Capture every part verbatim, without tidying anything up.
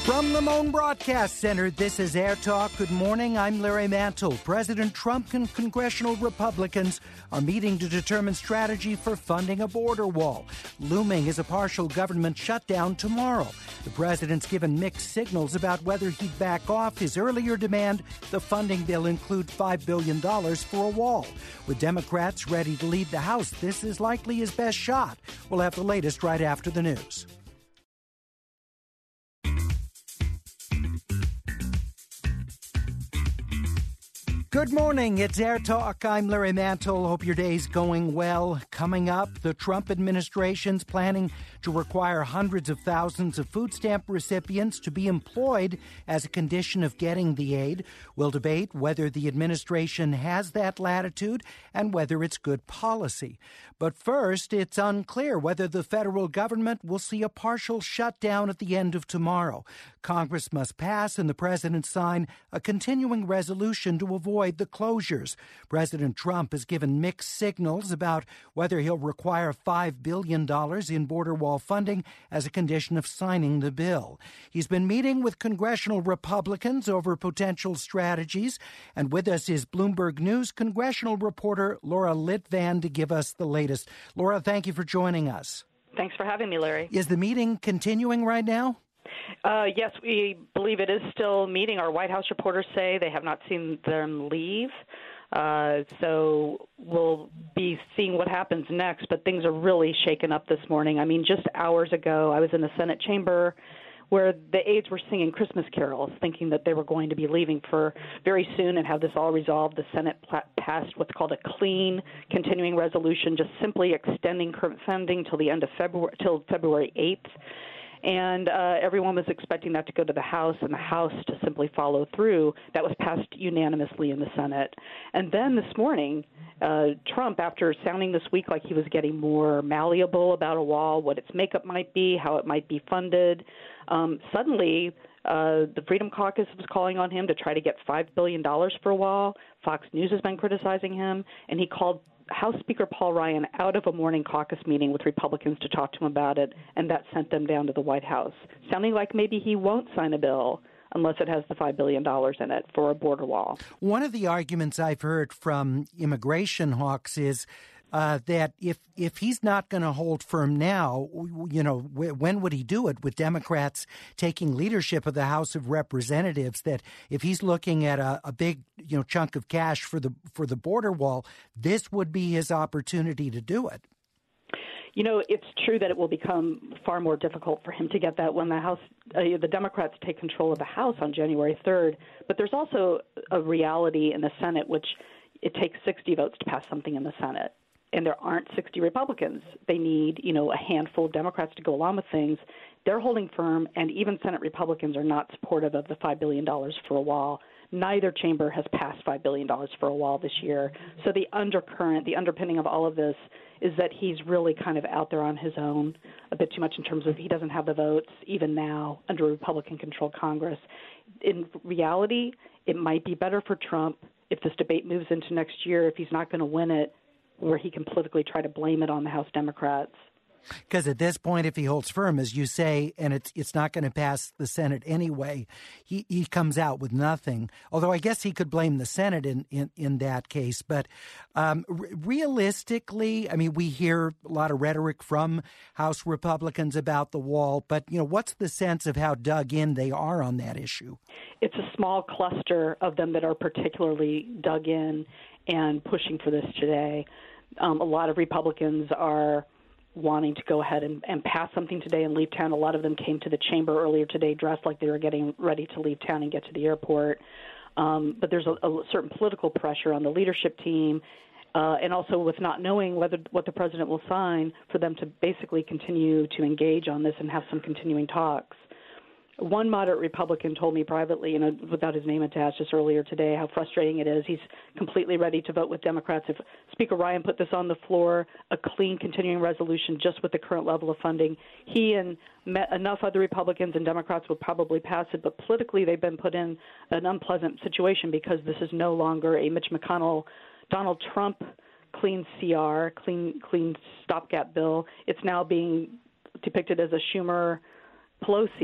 From the Moan Broadcast Center, this is Air Talk. Good morning. I'm Larry Mantle. President Trump and congressional Republicans are meeting to determine strategy for funding a border wall. Looming is a partial government shutdown tomorrow. The president's given mixed signals about whether he'd back off his earlier demand the funding bill include five billion dollars for a wall. With Democrats ready to lead the House, this is likely his best shot. We'll have the latest right after the news. Good morning. It's Air Talk. I'm Larry Mantle. Hope your day's going well. Coming up, the Trump administration's planning to require hundreds of thousands of food stamp recipients to be employed as a condition of getting the aid. We'll debate whether the administration has that latitude and whether it's good policy. But first, it's unclear whether the federal government will see a partial shutdown at the end of tomorrow. Congress must pass and the president sign a continuing resolution to avoid the closures. President Trump has given mixed signals about whether he'll require five billion dollars in border wall funding as a condition of signing the bill. He's been meeting with congressional Republicans over potential strategies. And with us is Bloomberg News congressional reporter Laura Litvan to give us the latest. Laura, thank you for joining us. Thanks for having me, Larry. Is the meeting continuing right now? Uh, yes, we believe it is still meeting. Our White House reporters say they have not seen them leave. Uh, so we'll be seeing what happens next. But things are really shaken up this morning. I mean, just hours ago, I was in the Senate chamber where the aides were singing Christmas carols, thinking that they were going to be leaving for very soon and have this all resolved. The Senate pl- passed what's called a clean continuing resolution, just simply extending current funding till the end of February, till February eighth. And uh, everyone was expecting that to go to the House and the House to simply follow through. That was passed unanimously in the Senate. And then this morning, uh, Trump, after sounding this week like he was getting more malleable about a wall, what its makeup might be, how it might be funded, um, suddenly uh, the Freedom Caucus was calling on him to try to get five billion dollars for a wall. Fox News has been criticizing him, and he called House Speaker Paul Ryan out of a morning caucus meeting with Republicans to talk to him about it, and that sent them down to the White House, sounding like maybe he won't sign a bill unless it has the five billion dollars in it for a border wall. One of the arguments I've heard from immigration hawks is uh, that if if he's not going to hold firm now, you know, when would he do it with Democrats taking leadership of the House of Representatives, that if he's looking at a, a big, you know, chunk of cash for the for the border wall, this would be his opportunity to do it. You know, it's true that it will become far more difficult for him to get that when the House, uh, the Democrats take control of the House on January third. But there's also a reality in the Senate, which it takes sixty votes to pass something in the Senate. And there aren't sixty Republicans. They need, you know, a handful of Democrats to go along with things. They're holding firm, and even Senate Republicans are not supportive of the five billion dollars for a wall. Neither chamber has passed five billion dollars for a wall this year. So the undercurrent, the underpinning of all of this is that he's really kind of out there on his own a bit too much in terms of he doesn't have the votes, even now, under a Republican-controlled Congress. In reality, it might be better for Trump if this debate moves into next year, if he's not going to win it, where he can politically try to blame it on the House Democrats. Because at this point, if he holds firm, as you say, and it's it's not going to pass the Senate anyway, he, he comes out with nothing. Although I guess he could blame the Senate in, in, in that case. But um, re- realistically, I mean, we hear a lot of rhetoric from House Republicans about the wall. But, you know, what's the sense of how dug in they are on that issue? It's a small cluster of them that are particularly dug in and pushing for this today. Um, a lot of Republicans are wanting to go ahead and, and pass something today and leave town. A lot of them came to the chamber earlier today dressed like they were getting ready to leave town and get to the airport. Um, but there's a, a certain political pressure on the leadership team, uh, and also with not knowing whether what the president will sign, for them to basically continue to engage on this and have some continuing talks. One moderate Republican told me privately, you know, without his name attached, just earlier today, how frustrating it is. He's completely ready to vote with Democrats. If Speaker Ryan put this on the floor, a clean continuing resolution just with the current level of funding, he and enough other Republicans and Democrats would probably pass it. But politically, they've been put in an unpleasant situation because this is no longer a Mitch McConnell, Donald Trump clean C R, clean, clean stopgap bill. It's now being depicted as a Schumer Pelosi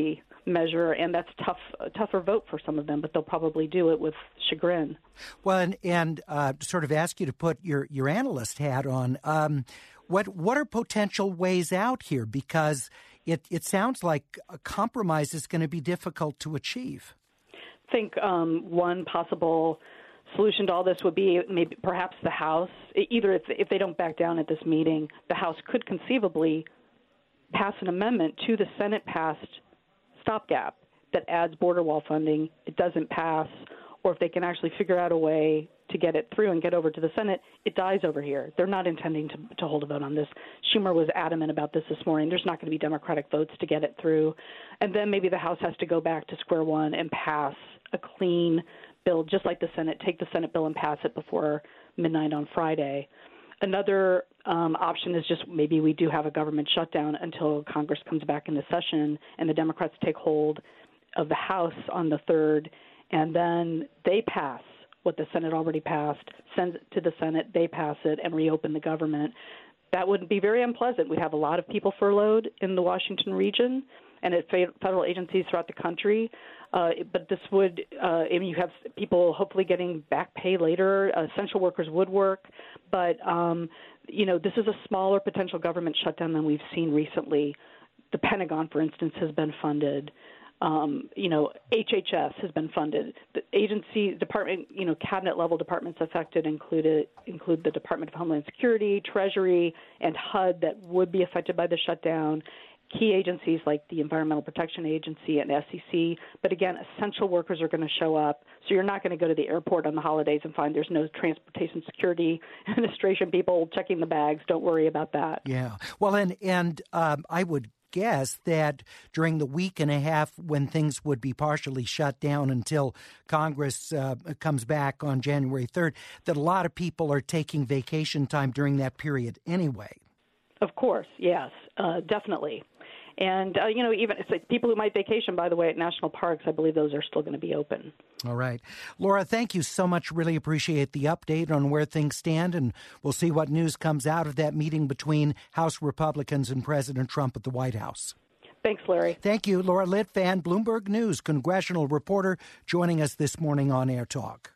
measure, and that's tough, a tougher vote for some of them, but they'll probably do it with chagrin. Well, and, and uh, sort of ask you to put your, your analyst hat on. Um, what what are potential ways out here? Because it, it sounds like a compromise is going to be difficult to achieve. I think um, one possible solution to all this would be maybe perhaps the House, either if, if they don't back down at this meeting, the House could conceivably pass an amendment to the Senate-passed stopgap that adds border wall funding. It doesn't pass, or if they can actually figure out a way to get it through and get over to the Senate, it dies over here. They're not intending to, to hold a vote on this. Schumer was adamant about this this morning. There's not going to be Democratic votes to get it through. And then maybe the House has to go back to square one and pass a clean bill, just like the Senate, take the Senate bill and pass it before midnight on Friday. Another um, option is just maybe we do have a government shutdown until Congress comes back into session and the Democrats take hold of the House on the third, and then they pass what the Senate already passed, send it to the Senate, they pass it, and reopen the government. That would be very unpleasant. We'd have a lot of people furloughed in the Washington region and at federal agencies throughout the country. Uh, but this would, uh, I mean, you have people hopefully getting back pay later. Uh, essential workers would work. But, um, you know, this is a smaller potential government shutdown than we've seen recently. The Pentagon, for instance, has been funded. Um, you know, H H S has been funded. The agency, department, you know, cabinet-level departments affected include, include the Department of Homeland Security, Treasury, and H U D that would be affected by the shutdown. Key agencies like the Environmental Protection Agency and S E C. But again, essential workers are going to show up. So you're not going to go to the airport on the holidays and find there's no Transportation Security Administration people checking the bags. Don't worry about that. Yeah. Well, and, and um, I would guess that during the week and a half when things would be partially shut down until Congress uh, comes back on January third, that a lot of people are taking vacation time during that period anyway. Of course, yes, uh, definitely. And, uh, you know, even it's like people who might vacation, by the way, at national parks, I believe those are still going to be open. All right. Laura, thank you so much. Really appreciate the update on where things stand, and we'll see what news comes out of that meeting between House Republicans and President Trump at the White House. Thanks, Larry. Thank you. Laura Litvand, Bloomberg News, congressional reporter, joining us this morning on Air Talk.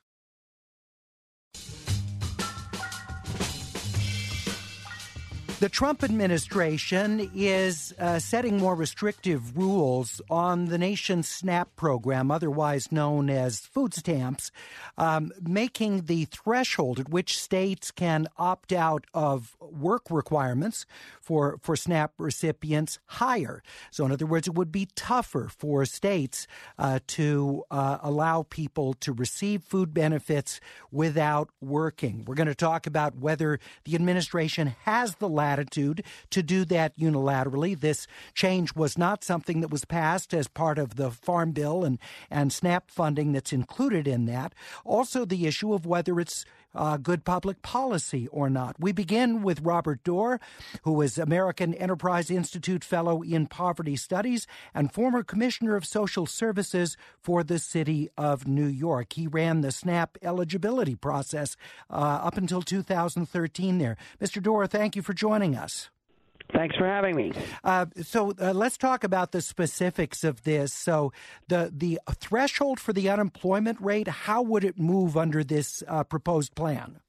The Trump administration is uh, setting more restrictive rules on the nation's SNAP program, otherwise known as food stamps, um, making the threshold at which states can opt out of work requirements for, for SNAP recipients higher. So, in other words, it would be tougher for states uh, to uh, allow people to receive food benefits without working. We're going to talk about whether the administration has the latitude to do that unilaterally. This change was not something that was passed as part of the Farm Bill and, and SNAP funding that's included in that. Also, the issue of whether it's uh, good public policy or not. We begin with Robert Doar, who is American Enterprise Institute Fellow in Poverty Studies and former Commissioner of Social Services for the City of New York. He ran the SNAP eligibility process uh, up until two thousand thirteen there. Mister Doar, thank you for joining us. Thanks for having me. Uh, so uh, let's talk about the specifics of this. So the the threshold for the unemployment rate, how would it move under this uh, proposed plan?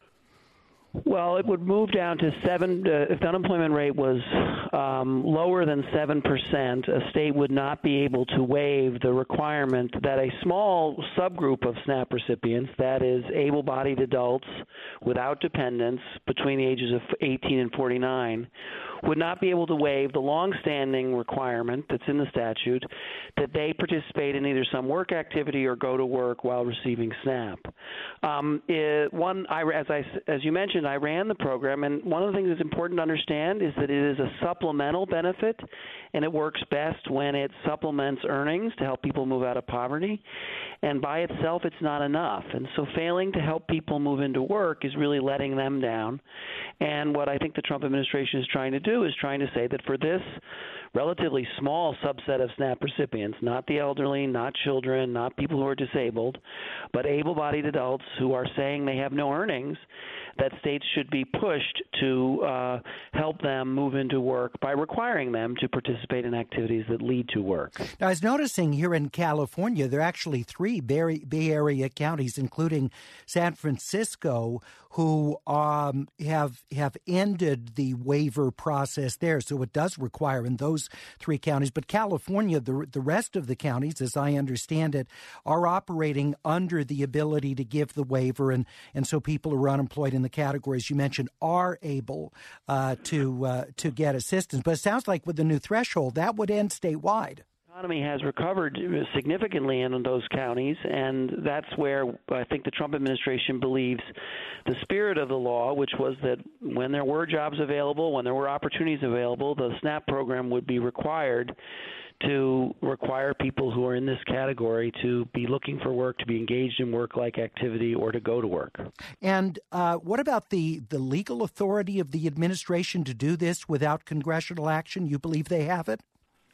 Well, it would move down to seven. Uh, if the unemployment rate was um, lower than seven percent, a state would not be able to waive the requirement that a small subgroup of SNAP recipients, that is, able-bodied adults without dependents between the ages of eighteen and forty-nine, would not be able to waive the longstanding requirement that's in the statute that they participate in either some work activity or go to work while receiving SNAP. Um, it, one, I, as, I, as you mentioned, I ran the program, and one of the things that's important to understand is that it is a supplemental benefit, and it works best when it supplements earnings to help people move out of poverty. And by itself, it's not enough. And so failing to help people move into work is really letting them down. And what I think the Trump administration is trying to do is trying to say that for this relatively small subset of SNAP recipients, not the elderly, not children, not people who are disabled, but able-bodied adults who are saying they have no earnings, that states should be pushed to uh, help them move into work by requiring them to participate in activities that lead to work. Now, I was noticing here in California, there are actually three Bay, Bay Area counties, including San Francisco, who um, have have ended the waiver process there. So it does require in those three counties. But California, the the rest of the counties, as I understand it, are operating under the ability to give the waiver. And, and so people who are unemployed in the categories you mentioned are able uh, to uh, to get assistance. But it sounds like with the new threshold, that would end statewide. The economy has recovered significantly in those counties, and that's where I think the Trump administration believes the spirit of the law, which was that when there were jobs available, when there were opportunities available, the SNAP program would be required to require people who are in this category to be looking for work, to be engaged in work-like activity, or to go to work. And uh, what about the, the legal authority of the administration to do this without congressional action? You believe they have it?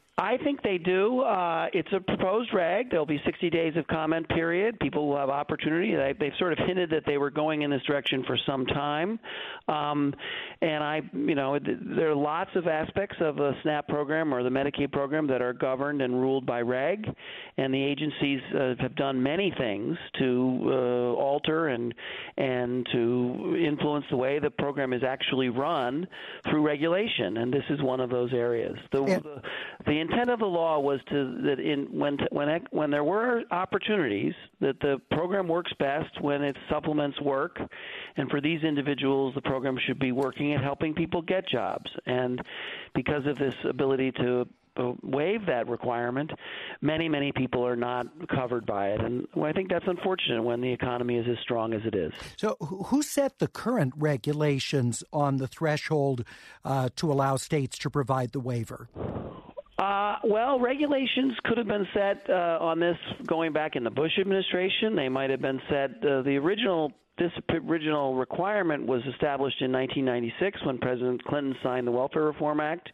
I think they do. Uh, it's a proposed reg. There'll be sixty days of comment period. People will have opportunity. They, they've sort of hinted that they were going in this direction for some time. Um, and I, you know, there are lots of aspects of the SNAP program or the Medicaid program that are governed and ruled by reg. And the agencies uh, have done many things to uh, alter and and to influence the way the program is actually run through regulation. And this is one of those areas. The, yeah. the, the intent of the law was to that in when when when there were opportunities that the program works best when it supplements work, and for these individuals the program should be working at helping people get jobs. And because of this ability to waive that requirement, many, many people are not covered by it. And I think that's unfortunate when the economy is as strong as it is. So who set the current regulations on the threshold uh, to allow states to provide the waiver? Uh, well, regulations could have been set uh, on this going back in the Bush administration. They might have been set. Uh, the original this original requirement was established in nineteen ninety-six when President Clinton signed the Welfare Reform Act.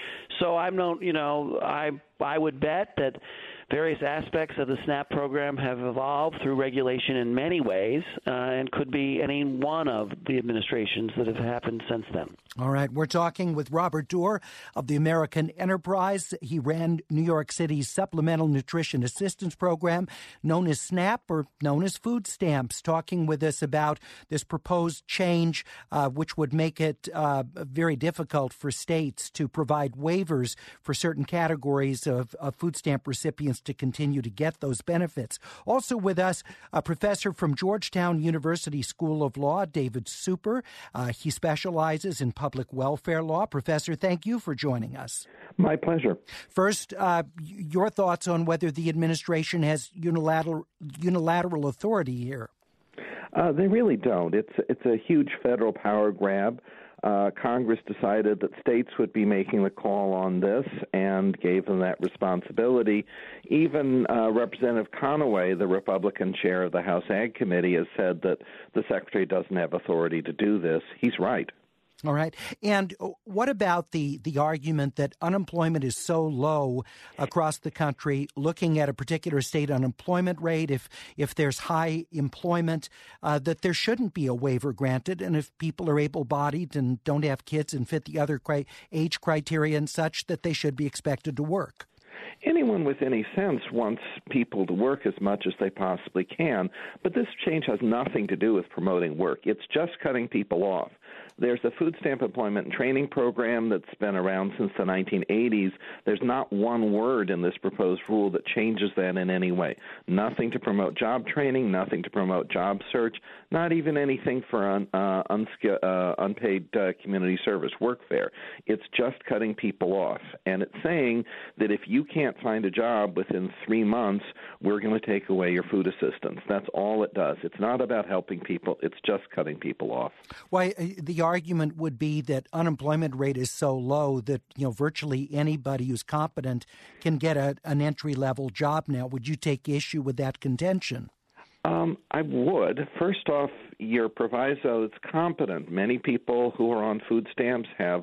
So I'm no, you know, I I would bet that various aspects of the SNAP program have evolved through regulation in many ways, uh, and could be any one of the administrations that have happened since then. All right. We're talking with Robert Doar of the American Enterprise. He ran New York City's Supplemental Nutrition Assistance Program, known as SNAP or known as food stamps, talking with us about this proposed change, uh, which would make it uh, very difficult for states to provide waivers for certain categories of, of food stamp recipients to continue to get those benefits. Also with us, a professor from Georgetown University School of Law, David Super. Uh, he specializes in public welfare law. Professor, thank you for joining us. My pleasure. First, uh, your thoughts on whether the administration has unilateral unilateral authority here. Uh, they really don't. It's it's a huge federal power grab. Uh, Congress decided that states would be making the call on this and gave them that responsibility. Even uh, Representative Conaway, the Republican chair of the House Ag Committee, has said that the Secretary doesn't have authority to do this. He's right. All right. And what about the, the argument that unemployment is so low across the country, looking at a particular state unemployment rate, if if there's high employment, uh, that there shouldn't be a waiver granted, and if people are able-bodied and don't have kids and fit the other cri- age criteria and such, that they should be expected to work? Anyone with any sense wants people to work as much as they possibly can, but this change has nothing to do with promoting work. It's just cutting people off. There's a food stamp employment and training program that's been around since the nineteen eighties. There's not one word in this proposed rule that changes that in any way. Nothing to promote job training, nothing to promote job search, not even anything for un, uh, unsk- uh, unpaid uh, community service workfare. It's just cutting people off. And it's saying that if you can't find a job within three months, we're going to take away your food assistance. That's all it does. It's not about helping people. It's just cutting people off. Why, the argument would be that unemployment rate is so low that, you know, virtually anybody who's competent can get a, an entry-level job now. Would you take issue with that contention? Um, I would. First off, your proviso is competent. Many people who are on food stamps have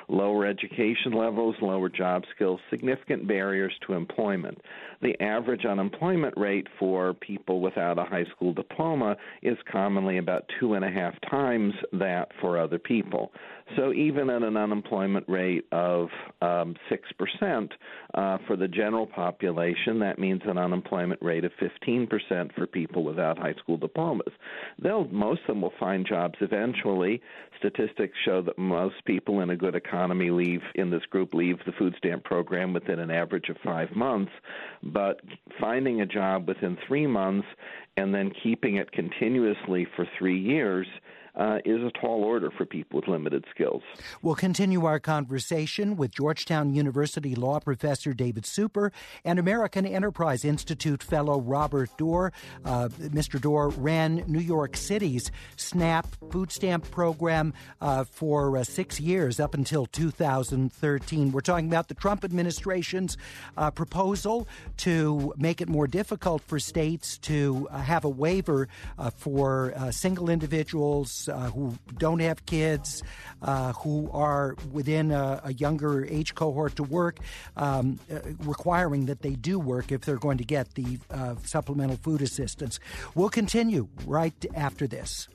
lower education levels, lower job skills, significant barriers to employment. The average unemployment rate for people without a high school diploma is commonly about two and a half times that for other people. So even at an unemployment rate of um, six percent uh, for the general population, that means an unemployment rate of fifteen percent for people without high school diplomas. They'll, most of them will find jobs eventually. Statistics show that most people in a good economy leave, in this group, leave the food stamp program within an average of five months. But finding a job within three months and then keeping it continuously for three years Uh, is a tall order for people with limited skills. We'll continue our conversation with Georgetown University law professor David Super and American Enterprise Institute fellow Robert Doar. Uh, Mister Doar ran New York City's SNAP food stamp program uh, for uh, six years up until two thousand thirteen. We're talking about the Trump administration's uh, proposal to make it more difficult for states to uh, have a waiver uh, for uh, single individuals Uh, who don't have kids, uh, who are within a, a younger age cohort to work, um, uh, requiring that they do work if they're going to get the uh, supplemental food assistance. We'll continue right after this.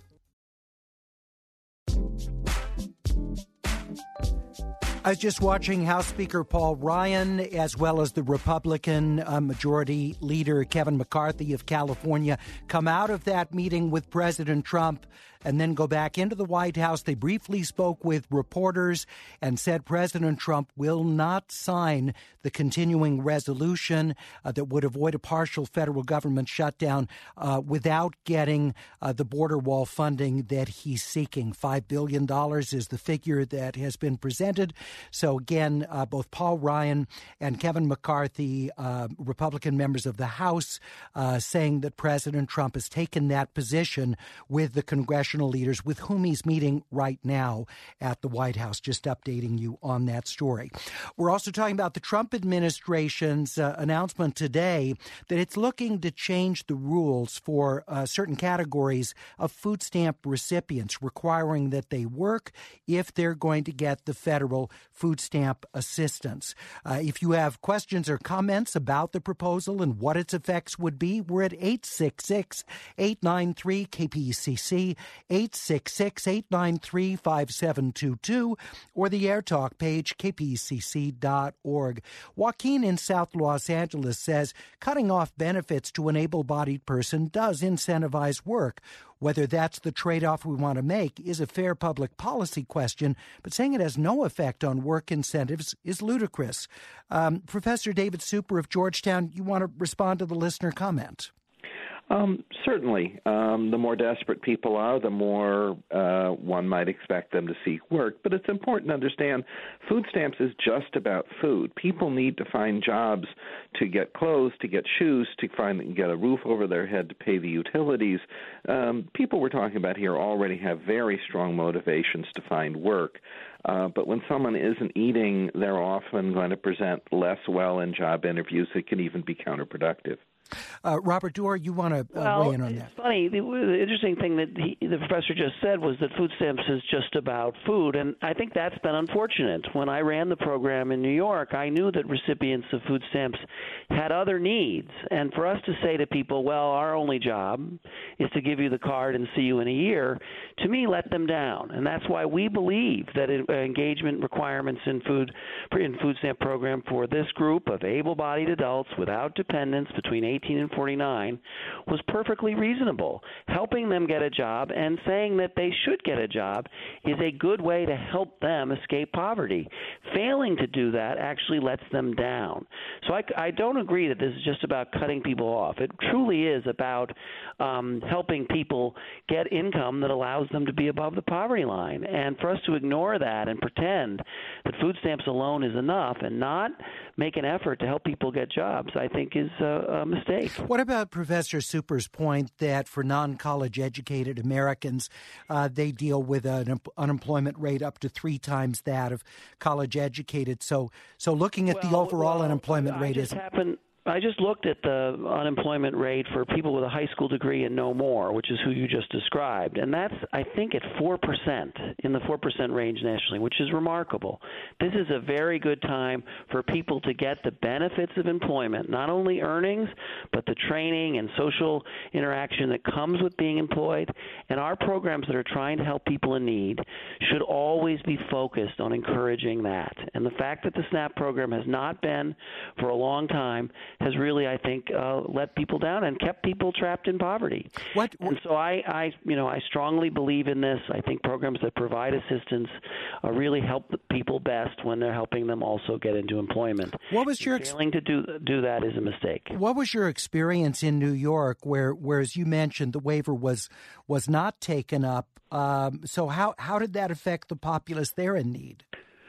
I was just watching House Speaker Paul Ryan as well as the Republican uh, Majority Leader Kevin McCarthy of California come out of that meeting with President Trump and then go back into the White House. They briefly spoke with reporters and said President Trump will not sign the continuing resolution uh, that would avoid a partial federal government shutdown uh, without getting uh, the border wall funding that he's seeking. Five billion dollars is the figure that has been presented. So again, uh, both Paul Ryan and Kevin McCarthy, uh, Republican members of the House, uh, saying that President Trump has taken that position with the congressional leaders with whom he's meeting right now at the White House. Just updating you on that story. We're also talking about the Trump administration's uh, announcement today that it's looking to change the rules for uh, certain categories of food stamp recipients, requiring that they work if they're going to get the federal food stamp assistance. Uh, if you have questions or comments about the proposal and what its effects would be, we're at eight six six, eight nine three, K P C C, eight six six, eight nine three, five seven two two, or the AirTalk page, k p c c dot org. Joaquin in South Los Angeles says cutting off benefits to an able-bodied person does incentivize work. Whether that's the trade-off we want to make is a fair public policy question, but saying it has no effect on work incentives is ludicrous. Um, Professor David Super of Georgetown, you want to respond to the listener comment? Um, certainly. Um, the more desperate people are, the more uh, one might expect them to seek work. But it's important to understand food stamps is just about food. People need to find jobs to get clothes, to get shoes, to find get a roof over their head, to pay the utilities. Um, people we're talking about here already have very strong motivations to find work. Uh, but when someone isn't eating, they're often going to present less well in job interviews. It can even be counterproductive. Uh, Robert Doar, you want to uh, well, weigh in on that? It's funny. The, the interesting thing that he, the professor just said was that food stamps is just about food, and I think that's been unfortunate. When I ran the program in New York, I knew that recipients of food stamps had other needs, and for us to say to people, well, our only job is to give you the card and see you in a year, to me, let them down. And that's why we believe that it, uh, engagement requirements in food in food stamp program for this group of able-bodied adults without dependents between eighteen and forty-nine was perfectly reasonable. Helping them get a job and saying that they should get a job is a good way to help them escape poverty. Failing to do that actually lets them down. So I, I don't agree that this is just about cutting people off. It truly is about um, helping people get income that allows them to be above the poverty line. And for us to ignore that and pretend that food stamps alone is enough and not make an effort to help people get jobs, I think is a, a mistake. What about Professor Super's point that for non-college educated Americans, uh, they deal with an unemployment rate up to three times that of college educated? So, so looking at well, the overall well, unemployment I rate just is happen. I just looked at the unemployment rate for people with a high school degree and no more, which is who you just described. And that's, I think, at four percent, in the four percent range nationally, which is remarkable. This is a very good time for people to get the benefits of employment, not only earnings, but the training and social interaction that comes with being employed. And our programs that are trying to help people in need should always be focused on encouraging that. And the fact that the SNAP program has not been for a long time has really, I think, uh, let people down and kept people trapped in poverty. What? And so I, I, you know, I strongly believe in this. I think programs that provide assistance uh, really help the people best when they're helping them also get into employment. What was your ex- failing to do do that is a mistake. What was your experience in New York, where, where as you mentioned, the waiver was was not taken up? Um, so how how did that affect the populace there in need?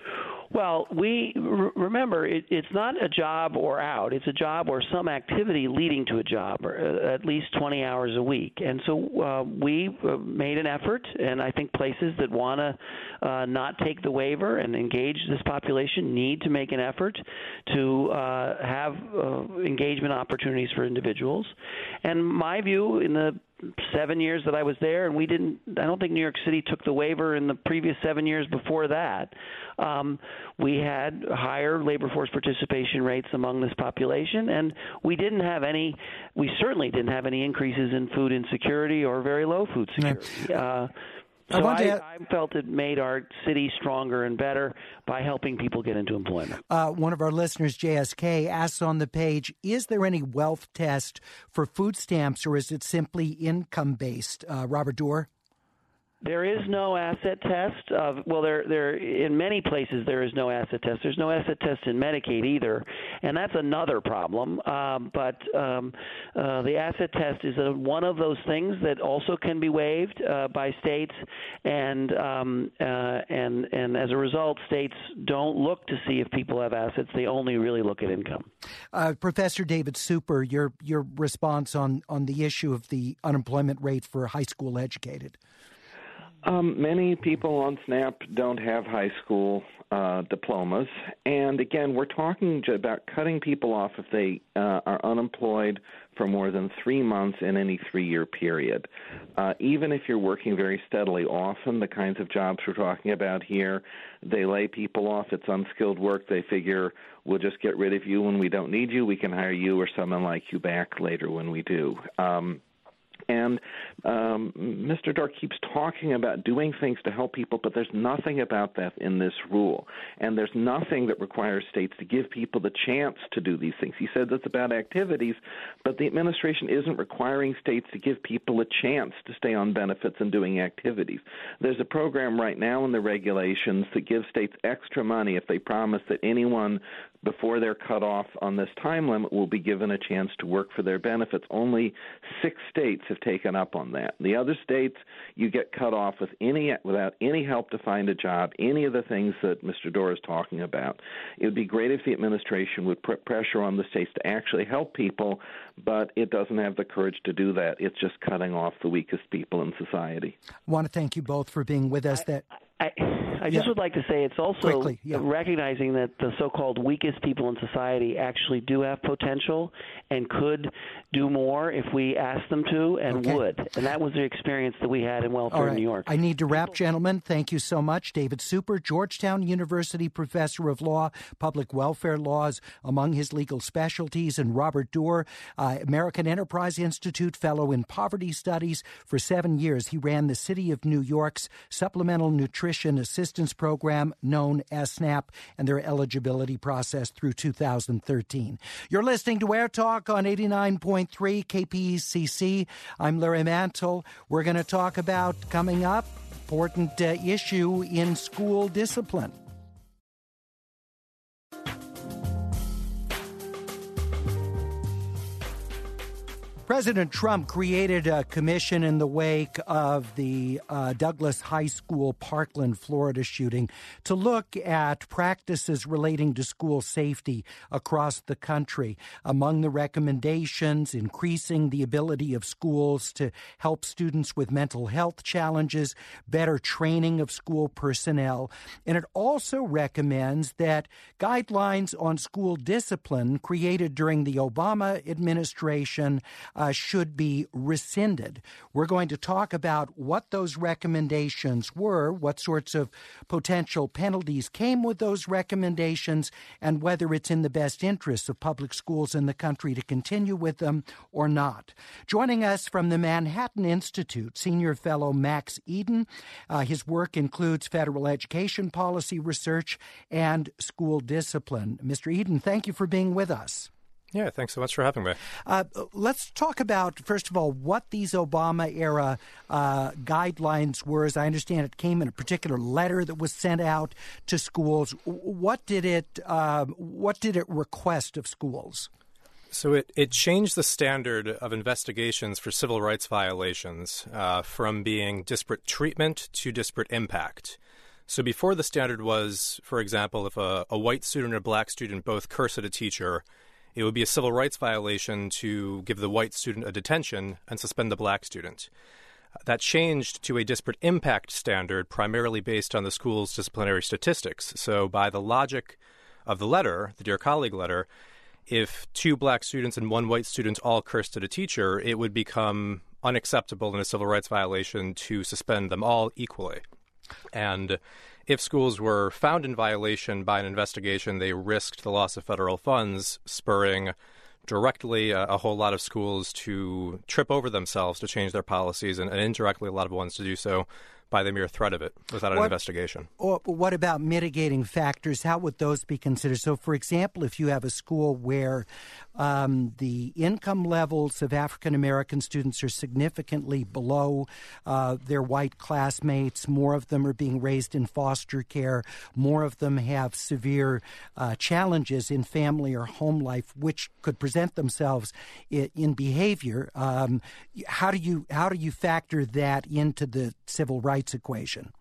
Well, we r- remember it, it's not a job or out. It's a job or some activity leading to a job, or uh, at least twenty hours a week. And so uh, we uh, made an effort, and I think places that want to uh, not take the waiver and engage this population need to make an effort to uh, have uh, engagement opportunities for individuals. And my view in the seven years that I was there, and we didn't, I don't think New York City took the waiver in the previous seven years before that. Um, we had higher labor force participation rates among this population, and we didn't have any, we certainly didn't have any increases in food insecurity or very low food security. Uh, So I, I, I felt it made our city stronger and better by helping people get into employment. Uh, one of our listeners, J S K, asks on the page, is there any wealth test for food stamps, or is it simply income-based? Uh, Robert Doar? There is no asset test. Of, well, there, there in many places there is no asset test. There's no asset test in Medicaid either, and that's another problem. Um, but um, uh, the asset test is a, one of those things that also can be waived uh, by states, and um, uh, and and as a result, states don't look to see if people have assets. They only really look at income. Uh, Professor David Super, your your response on on the issue of the unemployment rate for high school educated. Um, many people on SNAP don't have high school uh, diplomas. And again, we're talking about cutting people off if they uh, are unemployed for more than three months in any three-year period. Uh, even if you're working very steadily, often the kinds of jobs we're talking about here, they lay people off. It's unskilled work. They figure, we'll just get rid of you when we don't need you. We can hire you or someone like you back later when we do. Um, And um, Mister Doar keeps talking about doing things to help people, but there's nothing about that in this rule. And there's nothing that requires states to give people the chance to do these things. He said that's about activities, but the administration isn't requiring states to give people a chance to stay on benefits and doing activities. There's a program right now in the regulations that gives states extra money if they promise that anyone before they're cut off on this time limit will be given a chance to work for their benefits. Only six states have taken up on that. The other states, you get cut off with any without any help to find a job, any of the things that Mister Doar is talking about. It would be great if the administration would put pressure on the states to actually help people, but it doesn't have the courage to do that. It's just cutting off the weakest people in society. I want to thank you both for being with us. That I, I just yeah. would like to say it's also Quickly, yeah. recognizing that the so-called weakest people in society actually do have potential and could do more if we asked them to and okay. would. And that was the experience that we had in welfare right. in New York. I need to wrap, gentlemen. Thank you so much. David Super, Georgetown University professor of law, public welfare laws among his legal specialties, and Robert Doar, uh, American Enterprise Institute fellow in poverty studies. For seven years, he ran the City of New York's Supplemental Nutrition Assistance Program, known as SNAP, and their eligibility process through two thousand thirteen. You're listening to Air Talk on eighty-nine point three K P E C C. I'm Larry Mantle. We're going to talk about, coming up, important uh, issue in school discipline. President Trump created a commission in the wake of the uh, Douglas High School Parkland, Florida shooting to look at practices relating to school safety across the country. Among the recommendations, increasing the ability of schools to help students with mental health challenges, better training of school personnel, and it also recommends that guidelines on school discipline created during the Obama administration Uh, should be rescinded. We're going to talk about what those recommendations were, what sorts of potential penalties came with those recommendations, and whether it's in the best interests of public schools in the country to continue with them or not. Joining us from the Manhattan Institute, Senior Fellow Max Eden. Uh, his work includes federal education policy research and school discipline. Mister Eden, thank you for being with us. Yeah, thanks so much for having me. Uh, let's talk about, first of all, what these Obama-era uh, guidelines were. As I understand, it came in a particular letter that was sent out to schools. What did it uh, What did it request of schools? So it, it changed the standard of investigations for civil rights violations uh, from being disparate treatment to disparate impact. So before, the standard was, for example, if a, a white student and a black student both curse at a teacher, it would be a civil rights violation to give the white student a detention and suspend the black student. That changed to a disparate impact standard, primarily based on the school's disciplinary statistics. So by the logic of the letter, the Dear Colleague letter, if two black students and one white student all cursed at a teacher, it would become unacceptable and a civil rights violation to suspend them all equally. And if schools were found in violation by an investigation, they risked the loss of federal funds, spurring directly a, a whole lot of schools to trip over themselves to change their policies, and, and indirectly a lot of ones to do so by the mere threat of it without an what, investigation. Or what about mitigating factors? How would those be considered? So, for example, if you have a school where um, the income levels of African-American students are significantly below uh, their white classmates, more of them are being raised in foster care, more of them have severe uh, challenges in family or home life, which could present themselves in, in behavior. Um, how do you how do you factor that into the civil rights equation?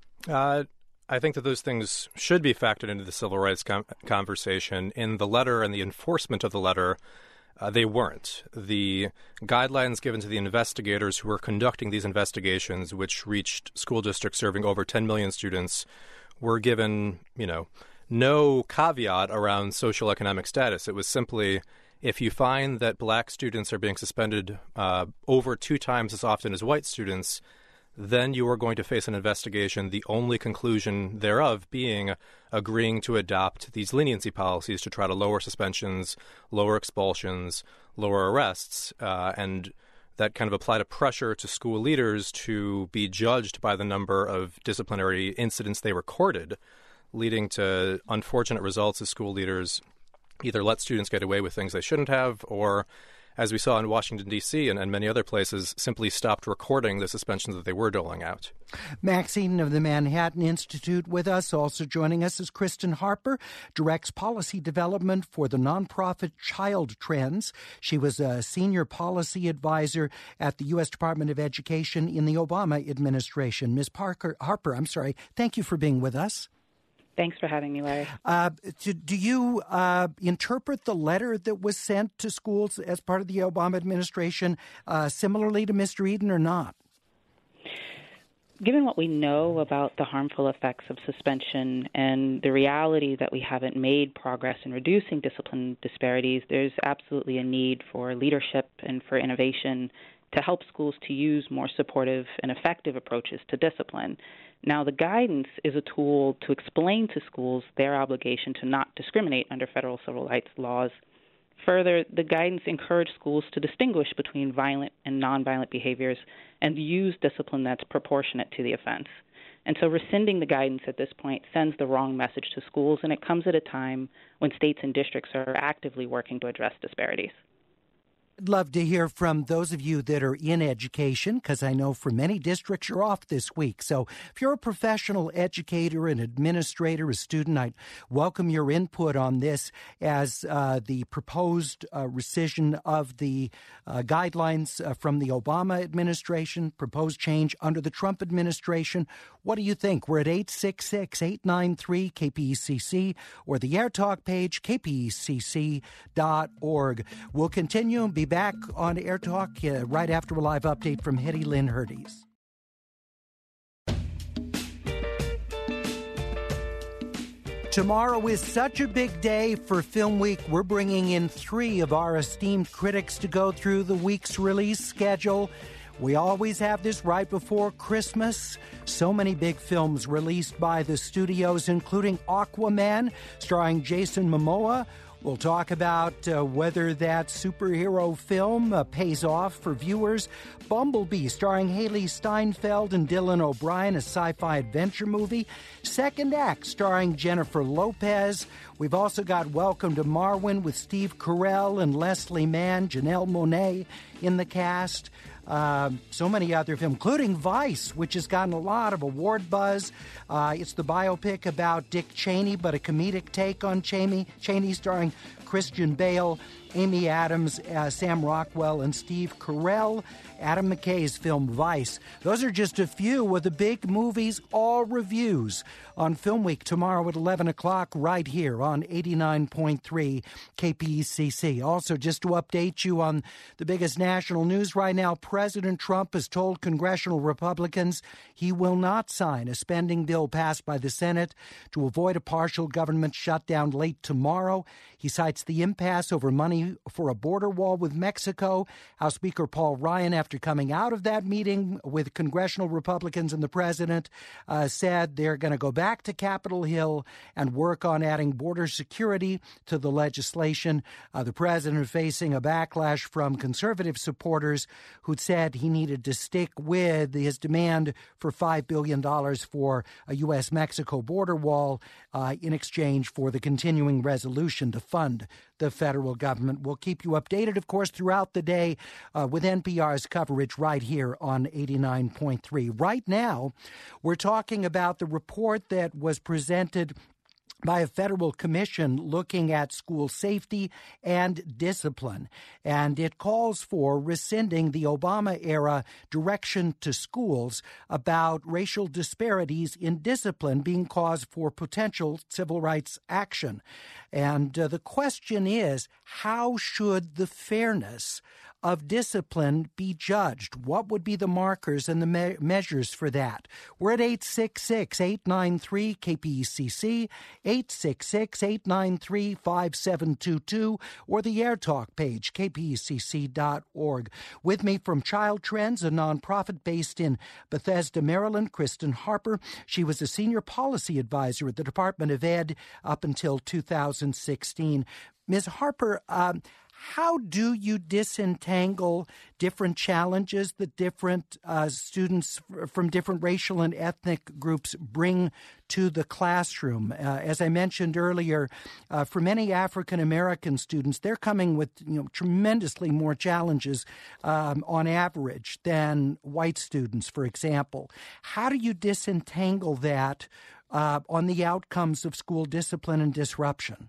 Uh, I think that those things should be factored into the civil rights com- conversation. In the letter and the enforcement of the letter, uh, they weren't. The guidelines given to the investigators who were conducting these investigations, which reached school districts serving over ten million students, were given, you know, no caveat around social economic status. It was simply, if you find that black students are being suspended uh, over two times as often as white students, then you are going to face an investigation, the only conclusion thereof being agreeing to adopt these leniency policies to try to lower suspensions, lower expulsions, lower arrests, uh, and that kind of applied a pressure to school leaders to be judged by the number of disciplinary incidents they recorded, leading to unfortunate results as school leaders either let students get away with things they shouldn't have, or, as we saw in Washington, D C and, and many other places, simply stopped recording the suspensions that they were doling out. Max Eden of the Manhattan Institute with us. Also joining us is Kristen Harper, directs policy development for the nonprofit Child Trends. She was a senior policy advisor at the U S Department of Education in the Obama administration. Miz Parker, Harper, I'm sorry, thank you for being with us. Thanks for having me, Larry. Uh, do, do you uh, interpret the letter that was sent to schools as part of the Obama administration uh, similarly to Mister Eden or not? Given what we know about the harmful effects of suspension and the reality that we haven't made progress in reducing discipline disparities, there's absolutely a need for leadership and for innovation to help schools to use more supportive and effective approaches to discipline. Now, the guidance is a tool to explain to schools their obligation to not discriminate under federal civil rights laws. Further, the guidance encouraged schools to distinguish between violent and nonviolent behaviors and use discipline that's proportionate to the offense. And so rescinding the guidance at this point sends the wrong message to schools, and it comes at a time when states and districts are actively working to address disparities. I'd love to hear from those of you that are in education, because I know for many districts you're off this week. So if you're a professional educator, an administrator, a student, I'd welcome your input on this as uh, the proposed uh, rescission of the uh, guidelines uh, from the Obama administration, proposed change under the Trump administration. What do you think? We're at eight six six, eight nine three, K P E C C or the Air Talk page, K P E C C dot org. We'll continue and be back on Air Talk uh, right after a live update from Hetty Lynn Herdes. Tomorrow is such a big day for Film Week. We're bringing in three of our esteemed critics to go through the week's release schedule. We always have this right before Christmas. So many big films released by the studios, including Aquaman, starring Jason Momoa. We'll talk about uh, whether that superhero film uh, pays off for viewers. Bumblebee, starring Haley Steinfeld and Dylan O'Brien, a sci-fi adventure movie. Second Act, starring Jennifer Lopez. We've also got Welcome to Marwen with Steve Carell and Leslie Mann, Janelle Monáe in the cast. Uh, so many other films, including Vice, which has gotten a lot of award buzz. Uh, it's the biopic about Dick Cheney, but a comedic take on Cheney, Cheney starring Christian Bale, Amy Adams, uh, Sam Rockwell, and Steve Carell. Adam McKay's film Vice. Those are just a few of the big movies, all reviews on Film Week tomorrow at eleven o'clock right here on eighty-nine point three K P E C C. Also, just to update you on the biggest national news right now, President Trump has told congressional Republicans he will not sign a spending bill passed by the Senate to avoid a partial government shutdown late tomorrow. He cites the impasse over money for a border wall with Mexico. House Speaker Paul Ryan, after coming out of that meeting with congressional Republicans and the president, uh, said they're going to go back to Capitol Hill and work on adding border security to the legislation. Uh, the president facing a backlash from conservative supporters who'd said he needed to stick with his demand for five billion dollars for a U S Mexico border wall uh, in exchange for the continuing resolution to fund the federal government. We'll keep you updated, of course, throughout the day uh, with N P R's coverage right here on eighty-nine point three. Right now, we're talking about the report that was presented by a federal commission looking at school safety and discipline. And it calls for rescinding the Obama-era direction to schools about racial disparities in discipline being cause for potential civil rights action. And uh, the question is, how should the fairness of discipline be judged? What would be the markers and the me- measures for that? We're at eight six six, eight nine three, K P E C C, eight six six, eight nine three, five seven two two, or the Air Talk page, K P E C C dot org. With me from Child Trends, a nonprofit based in Bethesda, Maryland, Kristen Harper. She was a senior policy advisor at the Department of Ed up until two thousand sixteen. Miz Harper, um, how do you disentangle different challenges that different uh, students from different racial and ethnic groups bring to the classroom? Uh, as I mentioned earlier, uh, for many African American students, they're coming with you know tremendously more challenges um, on average than white students, for example. How do you disentangle that uh, on the outcomes of school discipline and disruption?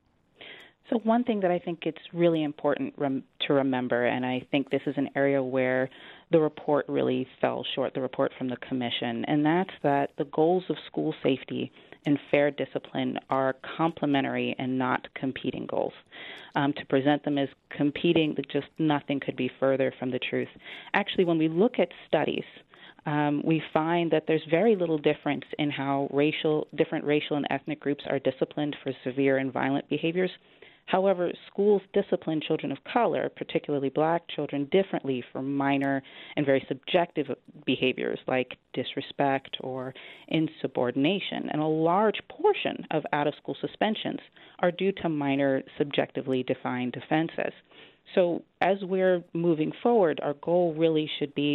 So one thing that I think it's really important rem- to remember, and I think this is an area where the report really fell short, the report from the commission, and that's that the goals of school safety and fair discipline are complementary and not competing goals. Um, to present them as competing, just nothing could be further from the truth. Actually, when we look at studies, Um, we find that there's very little difference in how racial, different racial and ethnic groups are disciplined for severe and violent behaviors. However, schools discipline children of color, particularly black children, differently for minor and very subjective behaviors like disrespect or insubordination. And a large portion of out-of-school suspensions are due to minor subjectively defined offenses. So as we're moving forward, our goal really should be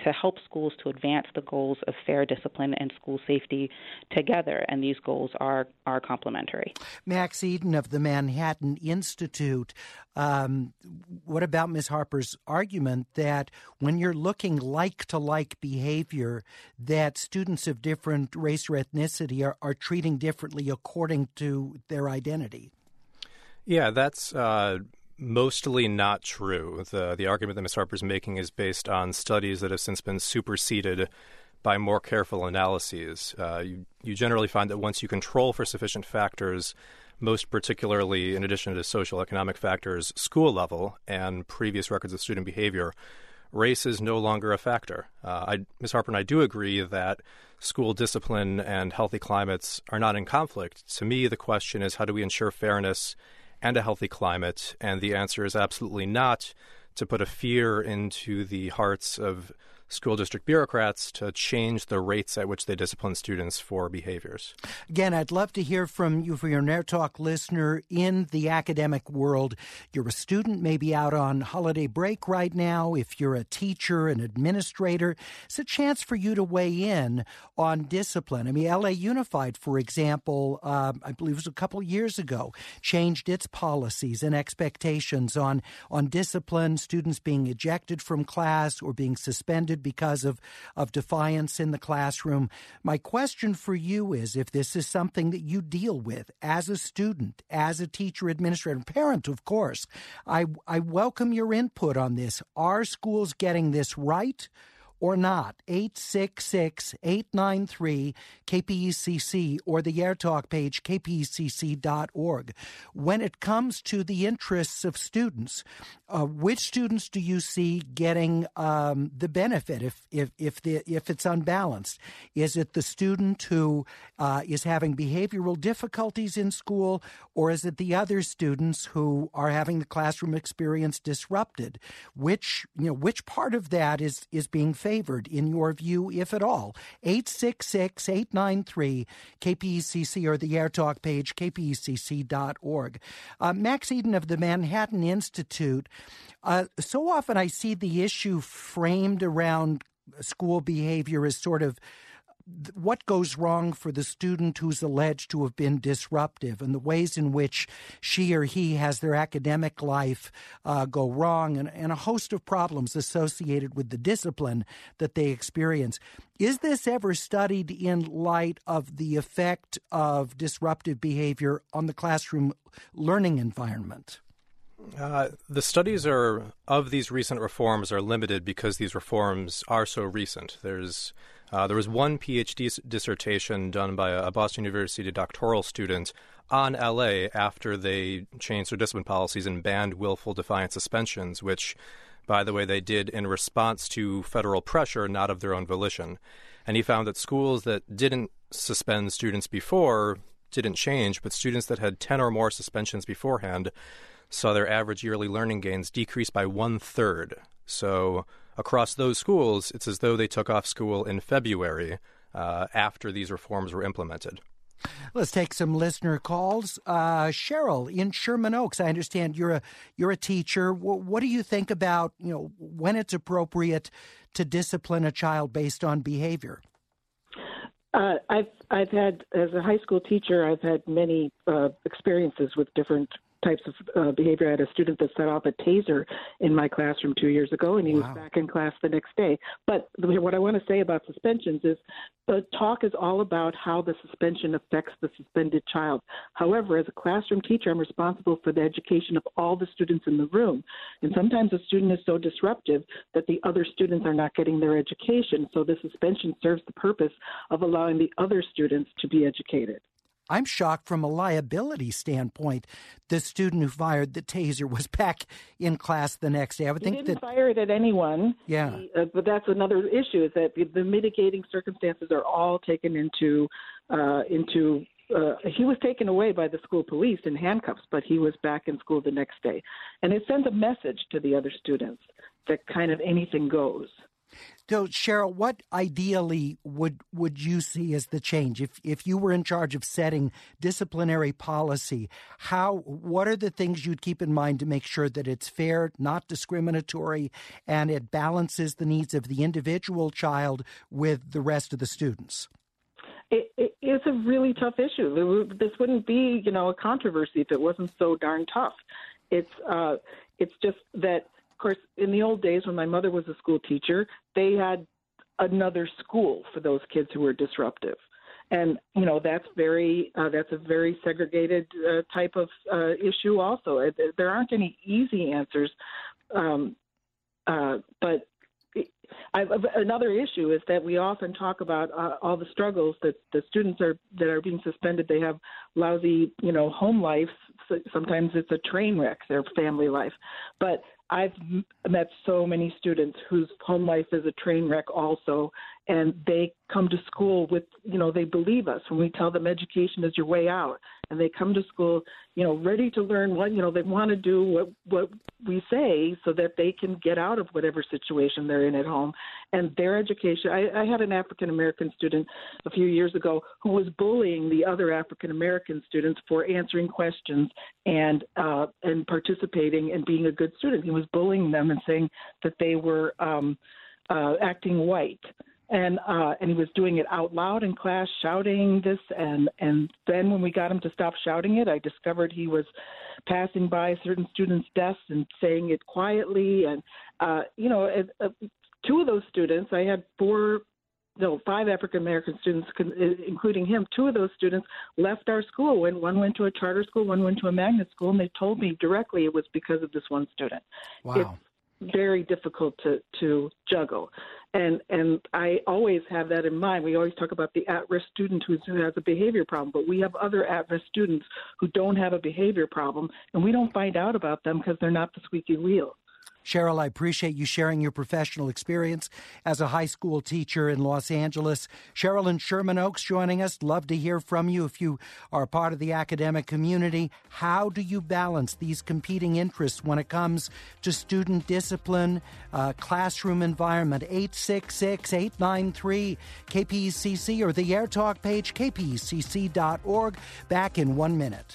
to help schools to advance the goals of fair discipline and school safety together, and these goals are, are complementary. Max Eden of the Manhattan Institute, um, what about Miz Harper's argument that when you're looking like-to-like behavior, that students of different race or ethnicity are, are treating differently according to their identity? Yeah, that's uh, mostly not true. The, the argument that Miz Harper's making is based on studies that have since been superseded by more careful analyses. Uh, you, you generally find that once you control for sufficient factors, most particularly in addition to social economic factors, school level and previous records of student behavior, race is no longer a factor. Uh, I, Miz Harper and I do agree that school discipline and healthy climates are not in conflict. To me, the question is, how do we ensure fairness and a healthy climate? And the answer is absolutely not to put a fear into the hearts of school district bureaucrats to change the rates at which they discipline students for behaviors. Again, I'd love to hear from you for your Nair Talk listener in the academic world. You're a student, maybe out on holiday break right now. If you're a teacher, an administrator, it's a chance for you to weigh in on discipline. I mean, L A Unified, for example, uh, I believe it was a couple years ago, changed its policies and expectations on, on discipline, students being ejected from class or being suspended because of, of defiance in the classroom. My question for you is, if this is something that you deal with as a student, as a teacher, administrator, parent, of course, I, I welcome your input on this. Are schools getting this right or not? eight six six, eight nine three, K P E C C or the Air Talk page, k p e c c dot org. When it comes to the interests of students, uh, which students do you see getting um, the benefit if if if, the, if it's unbalanced? Is it the student who uh, is having behavioral difficulties in school, or is it the other students who are having the classroom experience disrupted? Which, you know, which part of that is, is being favored in your view, if at all? eight six six, eight nine three, K P E C C or the Air Talk page, k p e c c dot org. Uh, Max Eden of the Manhattan Institute, uh, so often I see the issue framed around school behavior as sort of what goes wrong for the student who's alleged to have been disruptive and the ways in which she or he has their academic life uh, go wrong, and, and a host of problems associated with the discipline that they experience. Is this ever studied in light of the effect of disruptive behavior on the classroom learning environment? Uh, the studies are of these recent reforms are limited because these reforms are so recent. There's uh, there was one PhD dissertation done by a Boston University doctoral student on L A after they changed their discipline policies and banned willful defiant suspensions, which, by the way, they did in response to federal pressure, not of their own volition. And he found that schools that didn't suspend students before didn't change, but students that had ten or more suspensions beforehand saw their average yearly learning gains decrease by one-third. So across those schools, it's as though they took off school in February uh, after these reforms were implemented. Let's take some listener calls. Uh, Cheryl in Sherman Oaks, I understand you're a you're a teacher. W- what do you think about, you know, when it's appropriate to discipline a child based on behavior? Uh, I've I've had, as a high school teacher, I've had many uh, experiences with different types of uh, behavior. I had a student that set off a taser in my classroom two years ago, and he wow. was back in class the next day. But what I want to say about suspensions is the talk is all about how the suspension affects the suspended child. However, as a classroom teacher, I'm responsible for the education of all the students in the room. And sometimes a student is so disruptive that the other students are not getting their education. So the suspension serves the purpose of allowing the other students to be educated. I'm shocked from a liability standpoint. The student who fired the taser was back in class the next day. I would he think didn't that fire it at anyone. Yeah, he, uh, but that's another issue. Is that the, the mitigating circumstances are all taken into uh, into. Uh, he was taken away by the school police in handcuffs, but he was back in school the next day, and it sends a message to the other students that kind of anything goes. So, Cheryl, what ideally would would you see as the change if if you were in charge of setting disciplinary policy? How what are the things you'd keep in mind to make sure that it's fair, not discriminatory, and it balances the needs of the individual child with the rest of the students? It, it, it's a really tough issue. This wouldn't be, you know, a controversy if it wasn't so darn tough. It's uh, it's just that. Of course, in the old days when my mother was a school teacher, they had another school for those kids who were disruptive. And, you know, that's very uh, that's a very segregated uh, type of uh, issue also. There aren't any easy answers. Um, uh, but I, another issue is that we often talk about uh, all the struggles that the students are that are being suspended. They have lousy, you know, home lives. Sometimes it's a train wreck, their family life. But I've met so many students whose home life is a train wreck also, and they come to school with, you know, they believe us when we tell them education is your way out, and they come to school, you know, ready to learn what, you know, they want to do what, what we say so that they can get out of whatever situation they're in at home. And their education, I, I had an African-American student a few years ago who was bullying the other African-American students for answering questions and uh, and participating and being a good student. He was bullying them and saying that they were um, uh, acting white. And uh, and he was doing it out loud in class, shouting this. And, and then when we got him to stop shouting it, I discovered he was passing by certain students' desks and saying it quietly. And, uh, you know, uh, two of those students, I had four, no, five African-American students, including him. Two of those students left our school. When one went to a charter school, one went to a magnet school, and they told me directly it was because of this one student. Wow. It's very difficult to, to juggle. And and I always have that in mind. We always talk about the at-risk student who's, who has a behavior problem, but we have other at-risk students who don't have a behavior problem, and we don't find out about them because they're not the squeaky wheel. Cheryl, I appreciate you sharing your professional experience as a high school teacher in Los Angeles. Cheryl in Sherman Oaks joining us. Love to hear from you if you are part of the academic community. How do you balance these competing interests when it comes to student discipline, uh, classroom environment? eight six six, eight nine three, K P E C C or the AirTalk page, k p e c c dot org. Back in one minute.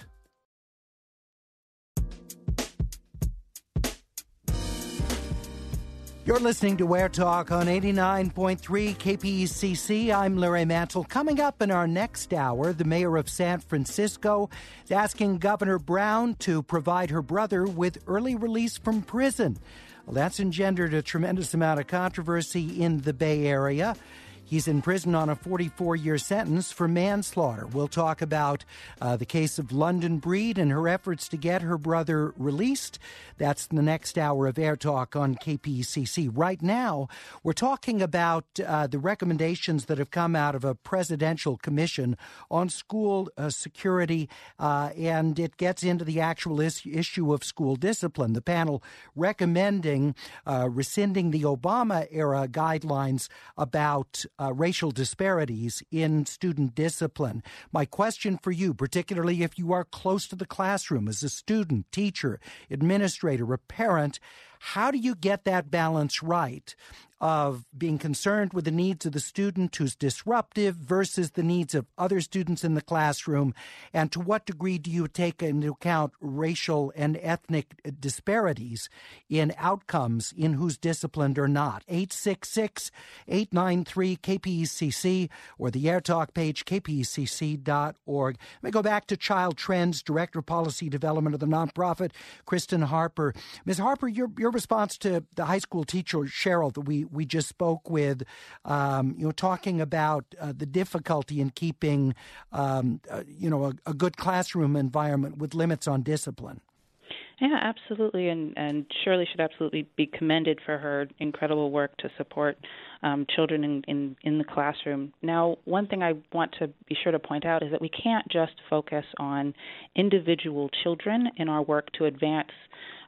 You're listening to Where Talk on eighty-nine point three K P E C C. I'm Larry Mantle. Coming up in our next hour, the mayor of San Francisco is asking Governor Brown to provide her brother with early release from prison. Well, that's engendered a tremendous amount of controversy in the Bay Area. He's in prison on a forty-four-year sentence for manslaughter. We'll talk about uh, the case of London Breed and her efforts to get her brother released. That's the next hour of Air Talk on K P E C C. Right now, we're talking about uh, the recommendations that have come out of a presidential commission on school uh, security, uh, and it gets into the actual is- issue of school discipline. The panel recommending uh, rescinding the Obama-era guidelines about Uh, racial disparities in student discipline. My question for you, particularly if you are close to the classroom as a student, teacher, administrator, a parent, how do you get that balance right of being concerned with the needs of the student who's disruptive versus the needs of other students in the classroom? And to what degree do you take into account racial and ethnic disparities in outcomes in who's disciplined or not? eight six six, eight nine three, K P E C C or the AirTalk page, k p e c c dot org. Let me go back to Child Trends, Director of Policy Development of the nonprofit, Kristen Harper. Miz Harper, your, your response to the high school teacher, Cheryl, that we we just spoke with, um, you know, talking about uh, the difficulty in keeping, um, uh, you know, a, a good classroom environment with limits on discipline. Yeah, absolutely, and, and Shirley should absolutely be commended for her incredible work to support um, children in, in, in the classroom. Now, one thing I want to be sure to point out is that we can't just focus on individual children in our work to advance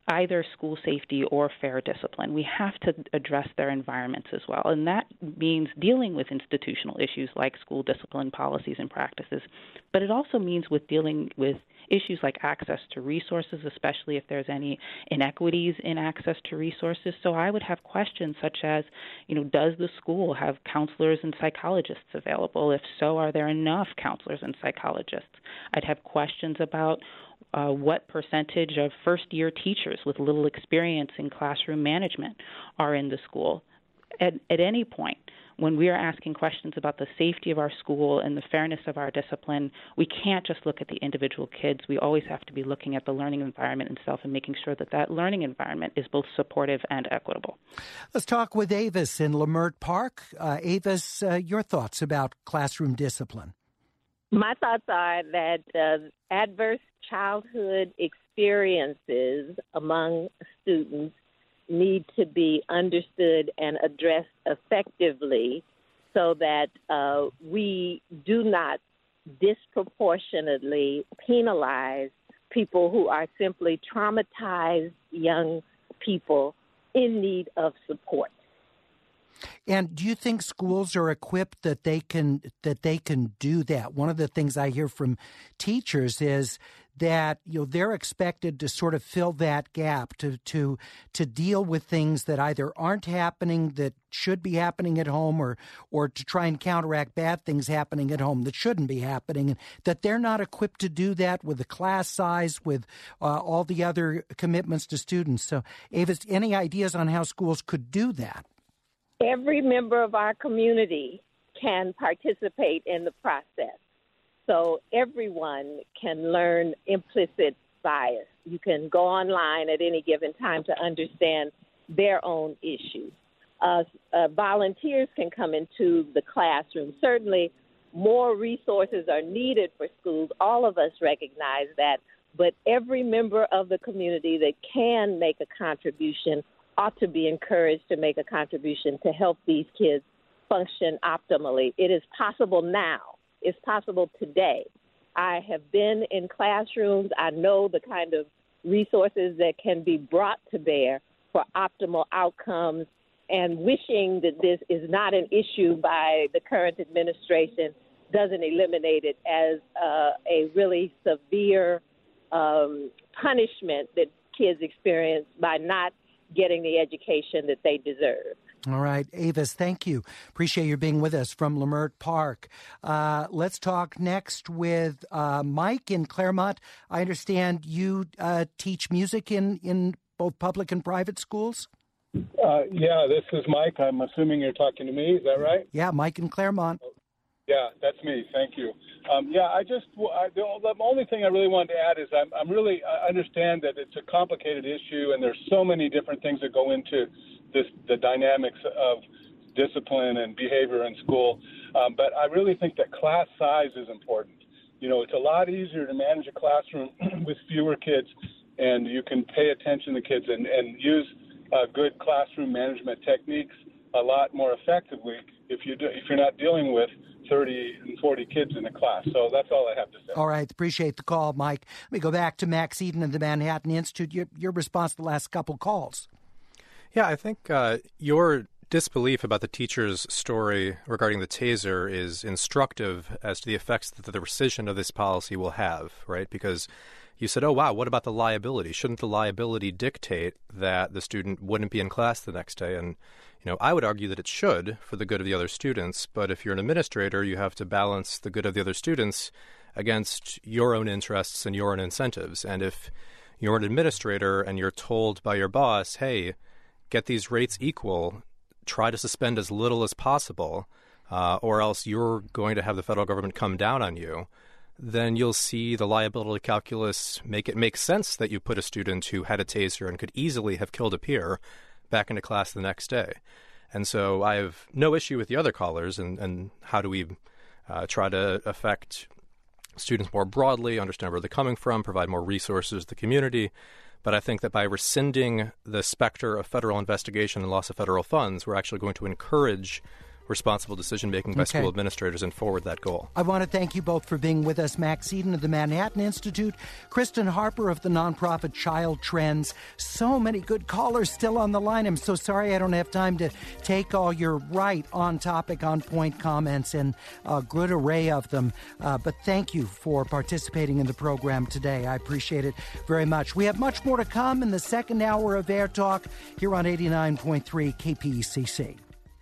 either school safety or fair discipline. We have to address their environments as well, and that means dealing with institutional issues like school discipline policies and practices, but it also means with dealing with issues like access to resources, especially if there's any inequities in access to resources. So I would have questions such as, you know, does the school have counselors and psychologists available? If so, are there enough counselors and psychologists? I'd have questions about Uh, what percentage of first-year teachers with little experience in classroom management are in the school. At, at any point, when we are asking questions about the safety of our school and the fairness of our discipline, we can't just look at the individual kids. We always have to be looking at the learning environment itself and making sure that that learning environment is both supportive and equitable. Let's talk with Avis in Leimert Park. Uh, Avis, uh, your thoughts about classroom discipline? My thoughts are that uh, adverse childhood experiences among students need to be understood and addressed effectively so that uh, we do not disproportionately penalize people who are simply traumatized young people in need of support. And do you think schools are equipped that they can that they can do that? One of the things I hear from teachers is that, you know, they're expected to sort of fill that gap, to to to deal with things that either aren't happening that should be happening at home, or or to try and counteract bad things happening at home that shouldn't be happening, and that they're not equipped to do that with the class size, with uh, all the other commitments to students. So, Avis, any ideas on how schools could do that? Every member of our community can participate in the process. So everyone can learn implicit bias. You can go online at any given time to understand their own issues. Uh, uh, volunteers can come into the classroom. Certainly, more resources are needed for schools. All of us recognize that. But every member of the community that can make a contribution ought to be encouraged to make a contribution to help these kids function optimally. It is possible now. It's possible today. I have been in classrooms. I know the kind of resources that can be brought to bear for optimal outcomes, and wishing that this is not an issue by the current administration doesn't eliminate it as uh, a really severe um, punishment that kids experience by not getting the education that they deserve. All right, Avis, thank you. Appreciate you being with us from Leimert Park. Uh, let's talk next with uh, Mike in Claremont. I understand you uh, teach music in, in both public and private schools? Uh, yeah, this is Mike. I'm assuming you're talking to me. Is that right? Yeah, Mike in Claremont. Yeah, that's me. Thank you. Um, yeah, I just I, the, the only thing I really wanted to add is I'm, I'm really I understand that it's a complicated issue, and there's so many different things that go into this the dynamics of discipline and behavior in school. Um, but I really think that class size is important. You know, it's a lot easier to manage a classroom with fewer kids, and you can pay attention to kids and, and use uh, good classroom management techniques a lot more effectively if you do, if you're not dealing with thirty and forty kids in a class. So that's all I have to say. All right. Appreciate the call, Mike. Let me go back to Max Eden of the Manhattan Institute. Your, your response to the last couple calls. Yeah, I think uh, your disbelief about the teacher's story regarding the taser is instructive as to the effects that the rescission of this policy will have, right? Because you said, oh, wow, what about the liability? Shouldn't the liability dictate that the student wouldn't be in class the next day? And, you know, I would argue that it should for the good of the other students. But if you're an administrator, you have to balance the good of the other students against your own interests and your own incentives. And if you're an administrator and you're told by your boss, hey, get these rates equal, try to suspend as little as possible, uh, or else you're going to have the federal government come down on you, then you'll see the liability calculus make it make sense that you put a student who had a taser and could easily have killed a peer back into class the next day. And so I have no issue with the other callers and, and how do we uh, try to affect students more broadly, understand where they're coming from, provide more resources to the community. But I think that by rescinding the specter of federal investigation and loss of federal funds, we're actually going to encourage responsible decision-making by Okay. school administrators and forward that goal. I want to thank you both for being with us. Max Eden of the Manhattan Institute, Kristen Harper of the nonprofit Child Trends. So many good callers still on the line. I'm so sorry I don't have time to take all your right, on-topic, on-point comments, and a good array of them. Uh, but thank you for participating in the program today. I appreciate it very much. We have much more to come in the second hour of Air Talk here on eighty-nine point three K P E C C.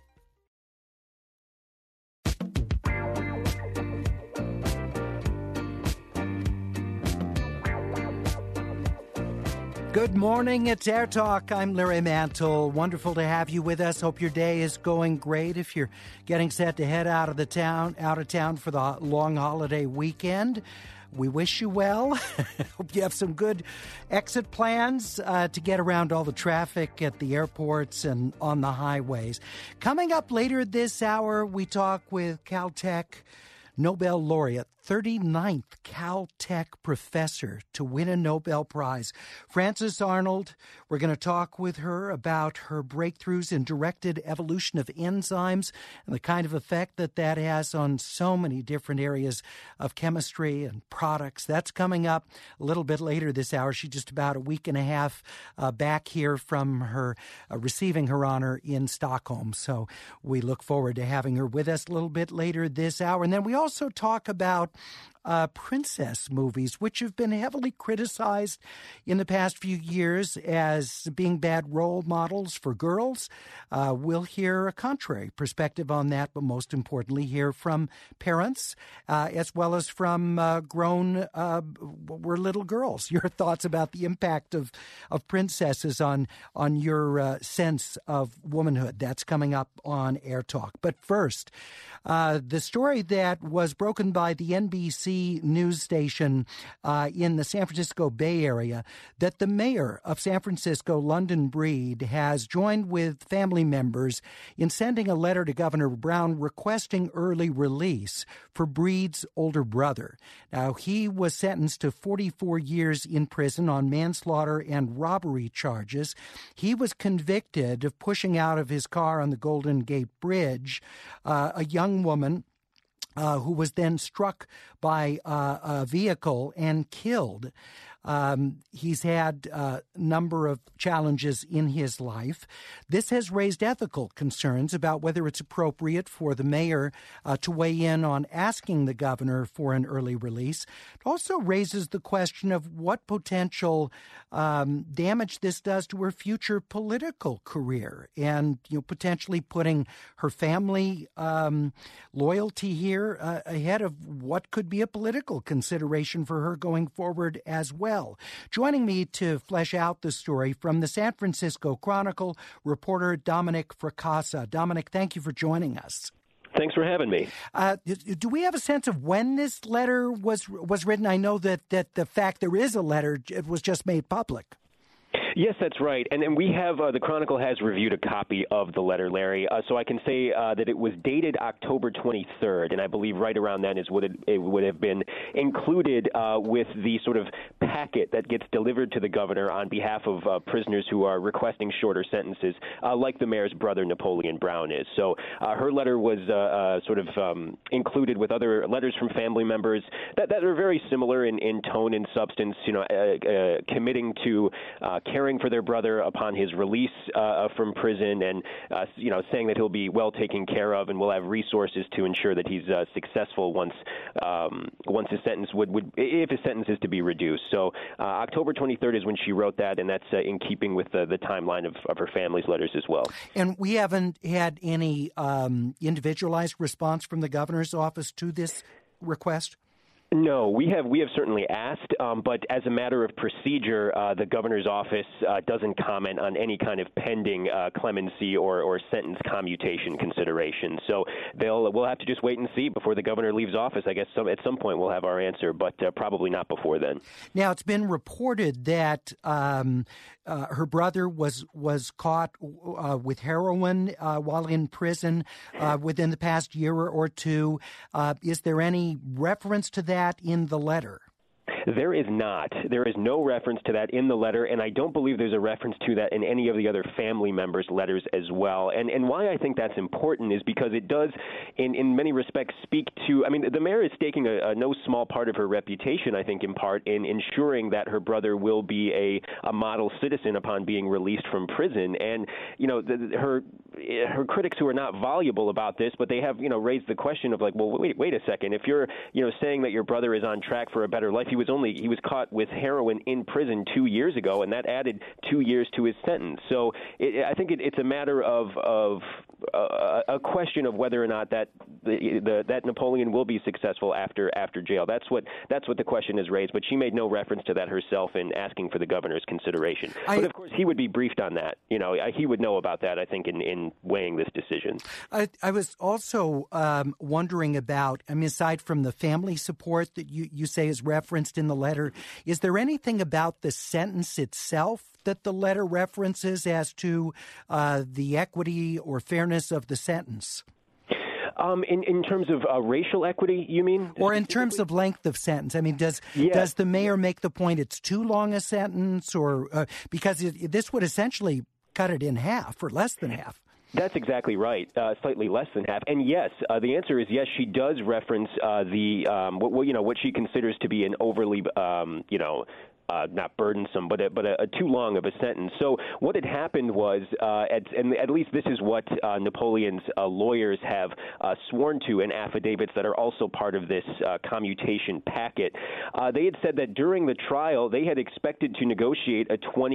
Good morning. It's Air Talk. I'm Larry Mantle. Wonderful to have you with us. Hope your day is going great. If you're getting set to head out of the town, out of town for the long holiday weekend, we wish you well. Hope you have some good exit plans uh, to get around all the traffic at the airports and on the highways. Coming up later this hour, we talk with Caltech Nobel laureate, thirty-ninth Caltech professor to win a Nobel Prize, Frances Arnold. We're going to talk with her about her breakthroughs in directed evolution of enzymes and the kind of effect that that has on so many different areas of chemistry and products. That's coming up a little bit later this hour. She's just about a week and a half uh, back here from her uh, receiving her honor in Stockholm. So we look forward to having her with us a little bit later this hour. And then we also talk about Uh, princess movies, which have been heavily criticized in the past few years as being bad role models for girls. Uh, we'll hear a contrary perspective on that, but most importantly, hear from parents uh, as well as from uh, grown, uh, we're little girls. Your thoughts about the impact of, of princesses on, on your uh, sense of womanhood. That's coming up on Air Talk. But first, uh, the story that was broken by the N B C news station uh, in the San Francisco Bay Area, that the mayor of San Francisco, London Breed, has joined with family members in sending a letter to Governor Brown requesting early release for Breed's older brother. Now, he was sentenced to forty-four years in prison on manslaughter and robbery charges. He was convicted of pushing out of his car on the Golden Gate Bridge uh, a young woman Uh, who was then struck by uh, a vehicle and killed. Um, he's had a number of challenges in his life. This has raised ethical concerns about whether it's appropriate for the mayor uh, to weigh in on asking the governor for an early release. It also raises the question of what potential um, damage this does to her future political career, and you know, potentially putting her family um, loyalty here uh, ahead of what could be a political consideration for her going forward as well. Joining me to flesh out the story from the San Francisco Chronicle, reporter Dominic Fracassa. Dominic, thank you for joining us. Thanks for having me. Uh, do we have a sense of when this letter was was written? I know that, that the fact there is a letter, it was just made public. Yes, that's right. And then we have, uh, the Chronicle has reviewed a copy of the letter, Larry. Uh, so I can say uh, that it was dated October twenty-third, and I believe right around then is what it, it would have been included uh, with the sort of packet that gets delivered to the governor on behalf of uh, prisoners who are requesting shorter sentences, uh, like the mayor's brother, Napoleon Brown, is. So uh, her letter was uh, uh, sort of um, included with other letters from family members that, that are very similar in, in tone and substance, you know, uh, uh, committing to uh, caring for their brother upon his release uh, from prison, and uh, you know, saying that he'll be well taken care of and will have resources to ensure that he's uh, successful once um, once his sentence would, would if his sentence is to be reduced. So uh, October twenty-third is when she wrote that, and that's uh, in keeping with the, the timeline of, of her family's letters as well. And we haven't had any um, individualized response from the governor's office to this request? No, we have we have certainly asked, um, but as a matter of procedure, uh, the governor's office uh, doesn't comment on any kind of pending uh, clemency or, or sentence commutation consideration. So they'll we'll have to just wait and see before the governor leaves office. I guess some, at some point we'll have our answer, but uh, probably not before then. Now, it's been reported that um, uh, her brother was was caught uh, with heroin uh, while in prison uh, within the past year or two. Uh, is there any reference to that in the letter? There is not. There is no reference to that in the letter, and I don't believe there's a reference to that in any of the other family members' letters as well. And and why I think that's important is because it does, in, in many respects, speak to, I mean, the mayor is staking a, a no small part of her reputation, I think, in part, in ensuring that her brother will be a, a model citizen upon being released from prison. And, you know, the, her her critics who are not voluble about this, but they have, you know, raised the question of like, well, wait, wait a second. If you're, you know, saying that your brother is on track for a better life, he was only, he was caught with heroin in prison two years ago, and that added two years to his sentence. So it, I think it, it's a matter of, of uh, a question of whether or not that the, the, that Napoleon will be successful after after jail. That's what that's what the question is raised, but she made no reference to that herself in asking for the governor's consideration. I, but of course, he would be briefed on that. You know, he would know about that, I think, in, in weighing this decision. I, I was also um, wondering about, I mean, aside from the family support that you, you say is referenced in the letter, is there anything about the sentence itself that the letter references as to uh, the equity or fairness of the sentence? Um, in, in terms of uh, racial equity, you mean? Or in terms of length of sentence? I mean, does yeah. does the mayor make the point it's too long a sentence? or uh, Because it, this would essentially cut it in half or less than half. That's exactly right, uh, slightly less than half. And yes, uh, the answer is yes. She does reference uh, the um, what, you know what she considers to be an overly um, you know. Uh, not burdensome, but a, but a, a too long of a sentence. So what had happened was, uh, at, and at least this is what uh, Napoleon's uh, lawyers have uh, sworn to in affidavits that are also part of this uh, commutation packet. Uh, they had said that during the trial, they had expected to negotiate a twenty.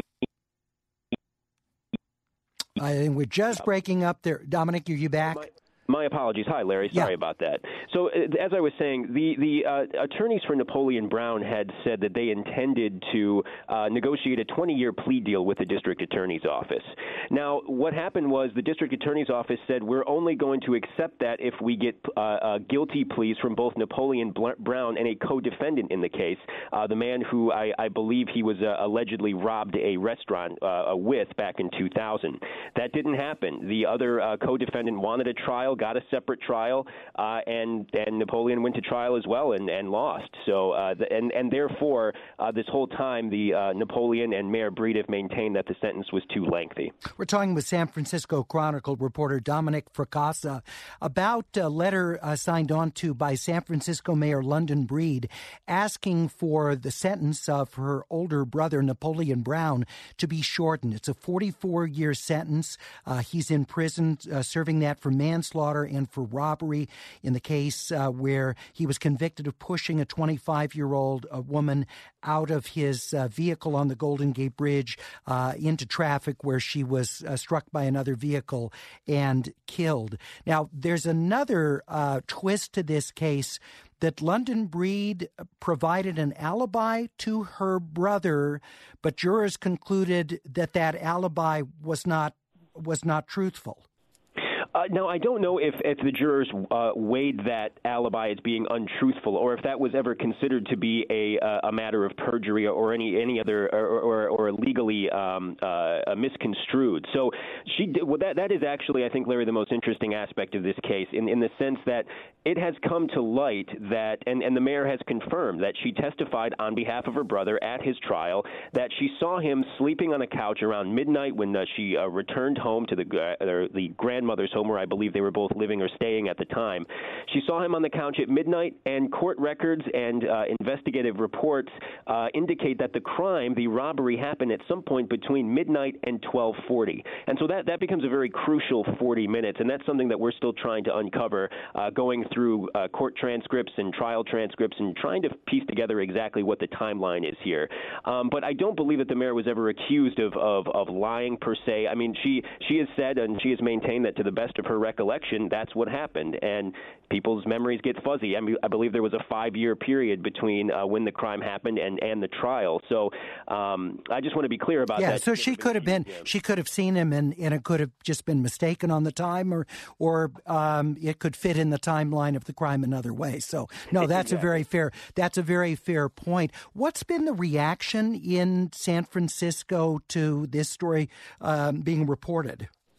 I think we're just breaking up there. Dominic, are you back? My- My apologies. Hi, Larry. Sorry yeah. about that. So, uh, as I was saying, the the uh, attorneys for Napoleon Brown had said that they intended to uh, negotiate a twenty-year plea deal with the district attorney's office. Now, what happened was the district attorney's office said we're only going to accept that if we get uh, uh, guilty pleas from both Napoleon Brown and a co-defendant in the case, uh, the man who I, I believe he was uh, allegedly robbed a restaurant uh, with back in two thousand. That didn't happen. The other uh, co-defendant wanted a trial, got a separate trial, uh, and and Napoleon went to trial as well and, and lost. So uh, the, and and therefore uh, this whole time the uh, Napoleon and Mayor Breed have maintained that the sentence was too lengthy. We're talking with San Francisco Chronicle reporter Dominic Fracassa about a letter uh, signed on to by San Francisco Mayor London Breed asking for the sentence of her older brother Napoleon Brown to be shortened. It's a forty-four year sentence. Uh, he's in prison uh, serving that for manslaughter and for robbery in the case uh, where he was convicted of pushing a twenty-five-year-old uh, woman out of his uh, vehicle on the Golden Gate Bridge uh, into traffic where she was uh, struck by another vehicle and killed. Now, there's another uh, twist to this case that London Breed provided an alibi to her brother, but jurors concluded that that alibi was not was not truthful. Uh, now, I don't know if, if the jurors uh, weighed that alibi as being untruthful, or if that was ever considered to be a a matter of perjury or any any other or or, or legally um, uh, misconstrued. So she did, well, that that is actually, I think, Larry, the most interesting aspect of this case, in in the sense that it has come to light that, and, and the mayor has confirmed that she testified on behalf of her brother at his trial, that she saw him sleeping on a couch around midnight when uh, she uh, returned home to the uh, the grandmother's home, where I believe they were both living or staying at the time. She saw him on the couch at midnight, and court records and uh, investigative reports uh, indicate that the crime, the robbery, happened at some point between midnight and twelve forty. And so that, that becomes a very crucial forty minutes, and that's something that we're still trying to uncover, uh, going through uh, court transcripts and trial transcripts and trying to piece together exactly what the timeline is here. Um, but I don't believe that the mayor was ever accused of, of, of lying per se. I mean, she, she has said and she has maintained that to the best of her recollection, that's what happened. And people's memories get fuzzy. I mean, I believe there was a five-year period between uh, when the crime happened and, and the trial. So um, I just want to be clear about yeah, that. Yeah, so she could have been, him. she could have seen him and, and it could have just been mistaken on the time, or or um, it could fit in the timeline of the crime another way. So, no, that's exactly. a very fair, that's a very fair point. What's been the reaction in San Francisco to this story um, being reported?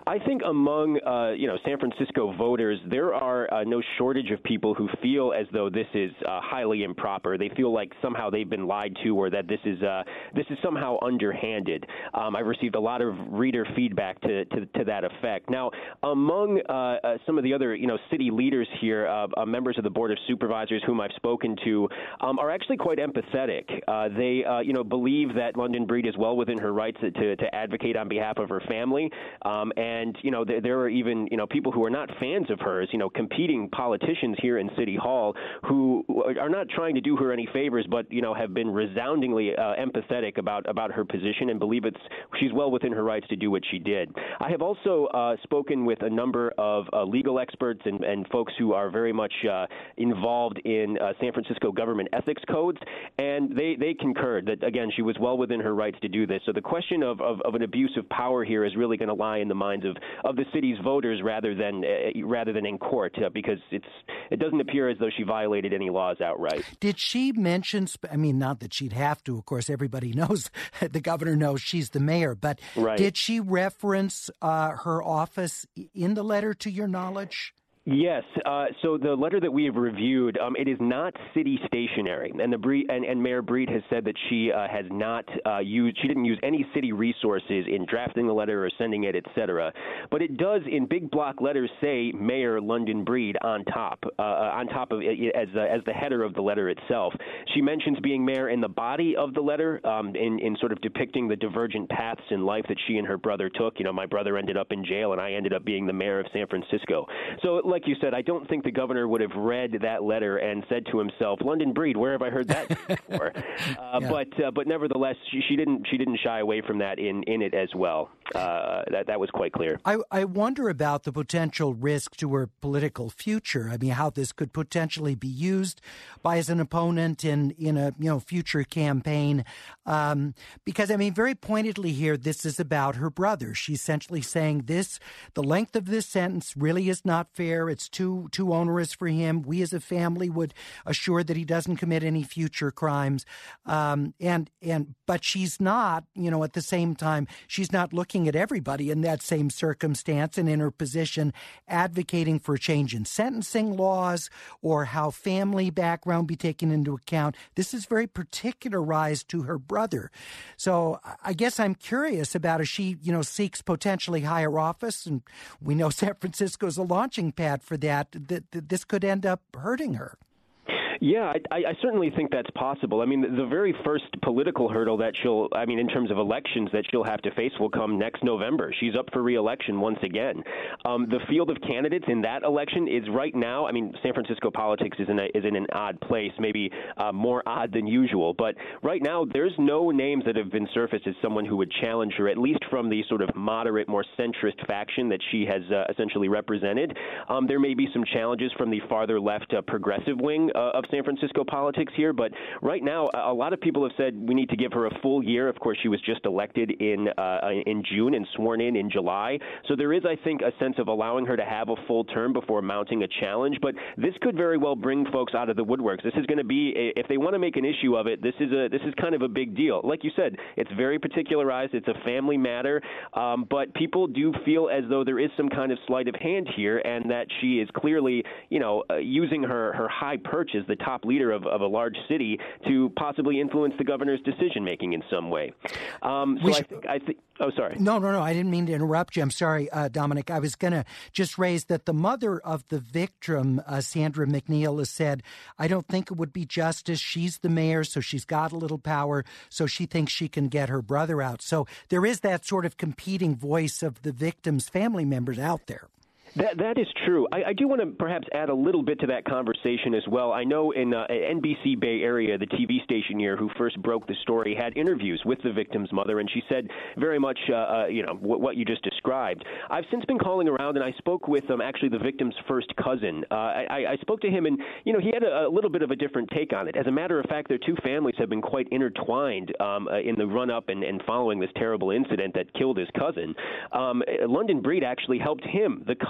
I think among uh, you know San Francisco voters, there are uh, no shortage of people who feel as though this is uh, highly improper. They feel like somehow they've been lied to, or that this is uh, this is somehow underhanded. Um, I've received a lot of reader feedback to to, to that effect. Now, among uh, uh, some of the other you know city leaders here, uh, uh, members of the Board of Supervisors whom I've spoken to, um, are actually quite empathetic. Uh, they uh, you know believe that London Breed is well within her rights to to advocate on behalf of her family. Um, and, you know, there, there are even, you know, people who are not fans of hers, you know, competing politicians here in City Hall who are not trying to do her any favors, but, you know, have been resoundingly uh, empathetic about, about her position and believe it's she's well within her rights to do what she did. I have also uh, spoken with a number of uh, legal experts and, and folks who are very much uh, involved in uh, San Francisco government ethics codes, and they, they concurred that, again, she was well within her rights to do this. So the question of, of, of an abuse of power here is really going to lie in the minds of, of the city's voters rather than uh, rather than in court, uh, because it's it doesn't appear as though she violated any laws outright. Did she mention, I mean, not that she'd have to, of course, everybody knows, the governor knows she's the mayor, but right. Did she reference uh, her office in the letter, to your knowledge? Yes. Uh, so the letter that we have reviewed, um, it is not city stationary, and the Breed, and, and Mayor Breed has said that she uh, has not uh, used, she didn't use any city resources in drafting the letter or sending it, et cetera. But it does, in big block letters, say Mayor London Breed on top, uh, on top of it as uh, as the header of the letter itself. She mentions being mayor in the body of the letter, um, in in sort of depicting the divergent paths in life that she and her brother took. You know, my brother ended up in jail, and I ended up being the mayor of San Francisco. So, like you said, I don't think the governor would have read that letter and said to himself, "London Breed, where have I heard that before?" uh, yeah. But uh, but nevertheless, she, she didn't she didn't shy away from that in, in it as well. Uh, that that was quite clear. I, I wonder about the potential risk to her political future. I mean, how this could potentially be used by as an opponent in in a you know future campaign. Um, because I mean, very pointedly here, this is about her brother. She's essentially saying this: the length of this sentence really is not fair. It's too too onerous for him. We as a family would assure that he doesn't commit any future crimes. Um, and and but she's not, you know, at the same time, she's not looking at everybody in that same circumstance and in her position advocating for a change in sentencing laws or how family background be taken into account. This is very particularized to her brother. So I guess I'm curious about if she, you know, seeks potentially higher office, and we know San Francisco is a launching pad for that, that, that this could end up hurting her. Yeah, I, I certainly think that's possible. I mean, the very first political hurdle that she'll, I mean, in terms of elections that she'll have to face will come next November. She's up for re-election once again. Um, the field of candidates in that election is right now, I mean, San Francisco politics is in, a, is in an odd place, maybe uh, more odd than usual. But right now, there's no names that have been surfaced as someone who would challenge her, at least from the sort of moderate, more centrist faction that she has uh, essentially represented. Um, there may be some challenges from the farther left uh, progressive wing uh, of San Francisco politics here, but right now a lot of people have said we need to give her a full year. Of course, she was just elected in uh, in June and sworn in in July, so there is, I think, a sense of allowing her to have a full term before mounting a challenge. But this could very well bring folks out of the woodworks. This is going to be, if they want to make an issue of it, this is a this is kind of a big deal. Like you said, it's very particularized. It's a family matter, um, but people do feel as though there is some kind of sleight of hand here, and that she is clearly, you know, uh, using her her high perch as the top leader of, of a large city to possibly influence the governor's decision-making in some way. Um, so I think, I think, oh, sorry. No, no, no, I didn't mean to interrupt you. I'm sorry, uh, Dominic. I was going to just raise that the mother of the victim, uh, Sandra McNeil, has said, I don't think it would be justice. She's the mayor, so she's got a little power, so she thinks she can get her brother out. So there is that sort of competing voice of the victim's family members out there. That that is true. I, I do want to perhaps add a little bit to that conversation as well. I know in uh, N B C Bay Area, the T V station here who first broke the story had interviews with the victim's mother, and she said very much, uh, uh, you know, w- what you just described. I've since been calling around, and I spoke with um, actually the victim's first cousin. Uh, I, I spoke to him, and you know, he had a, a little bit of a different take on it. As a matter of fact, their two families have been quite intertwined um, uh, in the run-up and, and following this terrible incident that killed his cousin. Um, London Breed actually helped him, the cousin,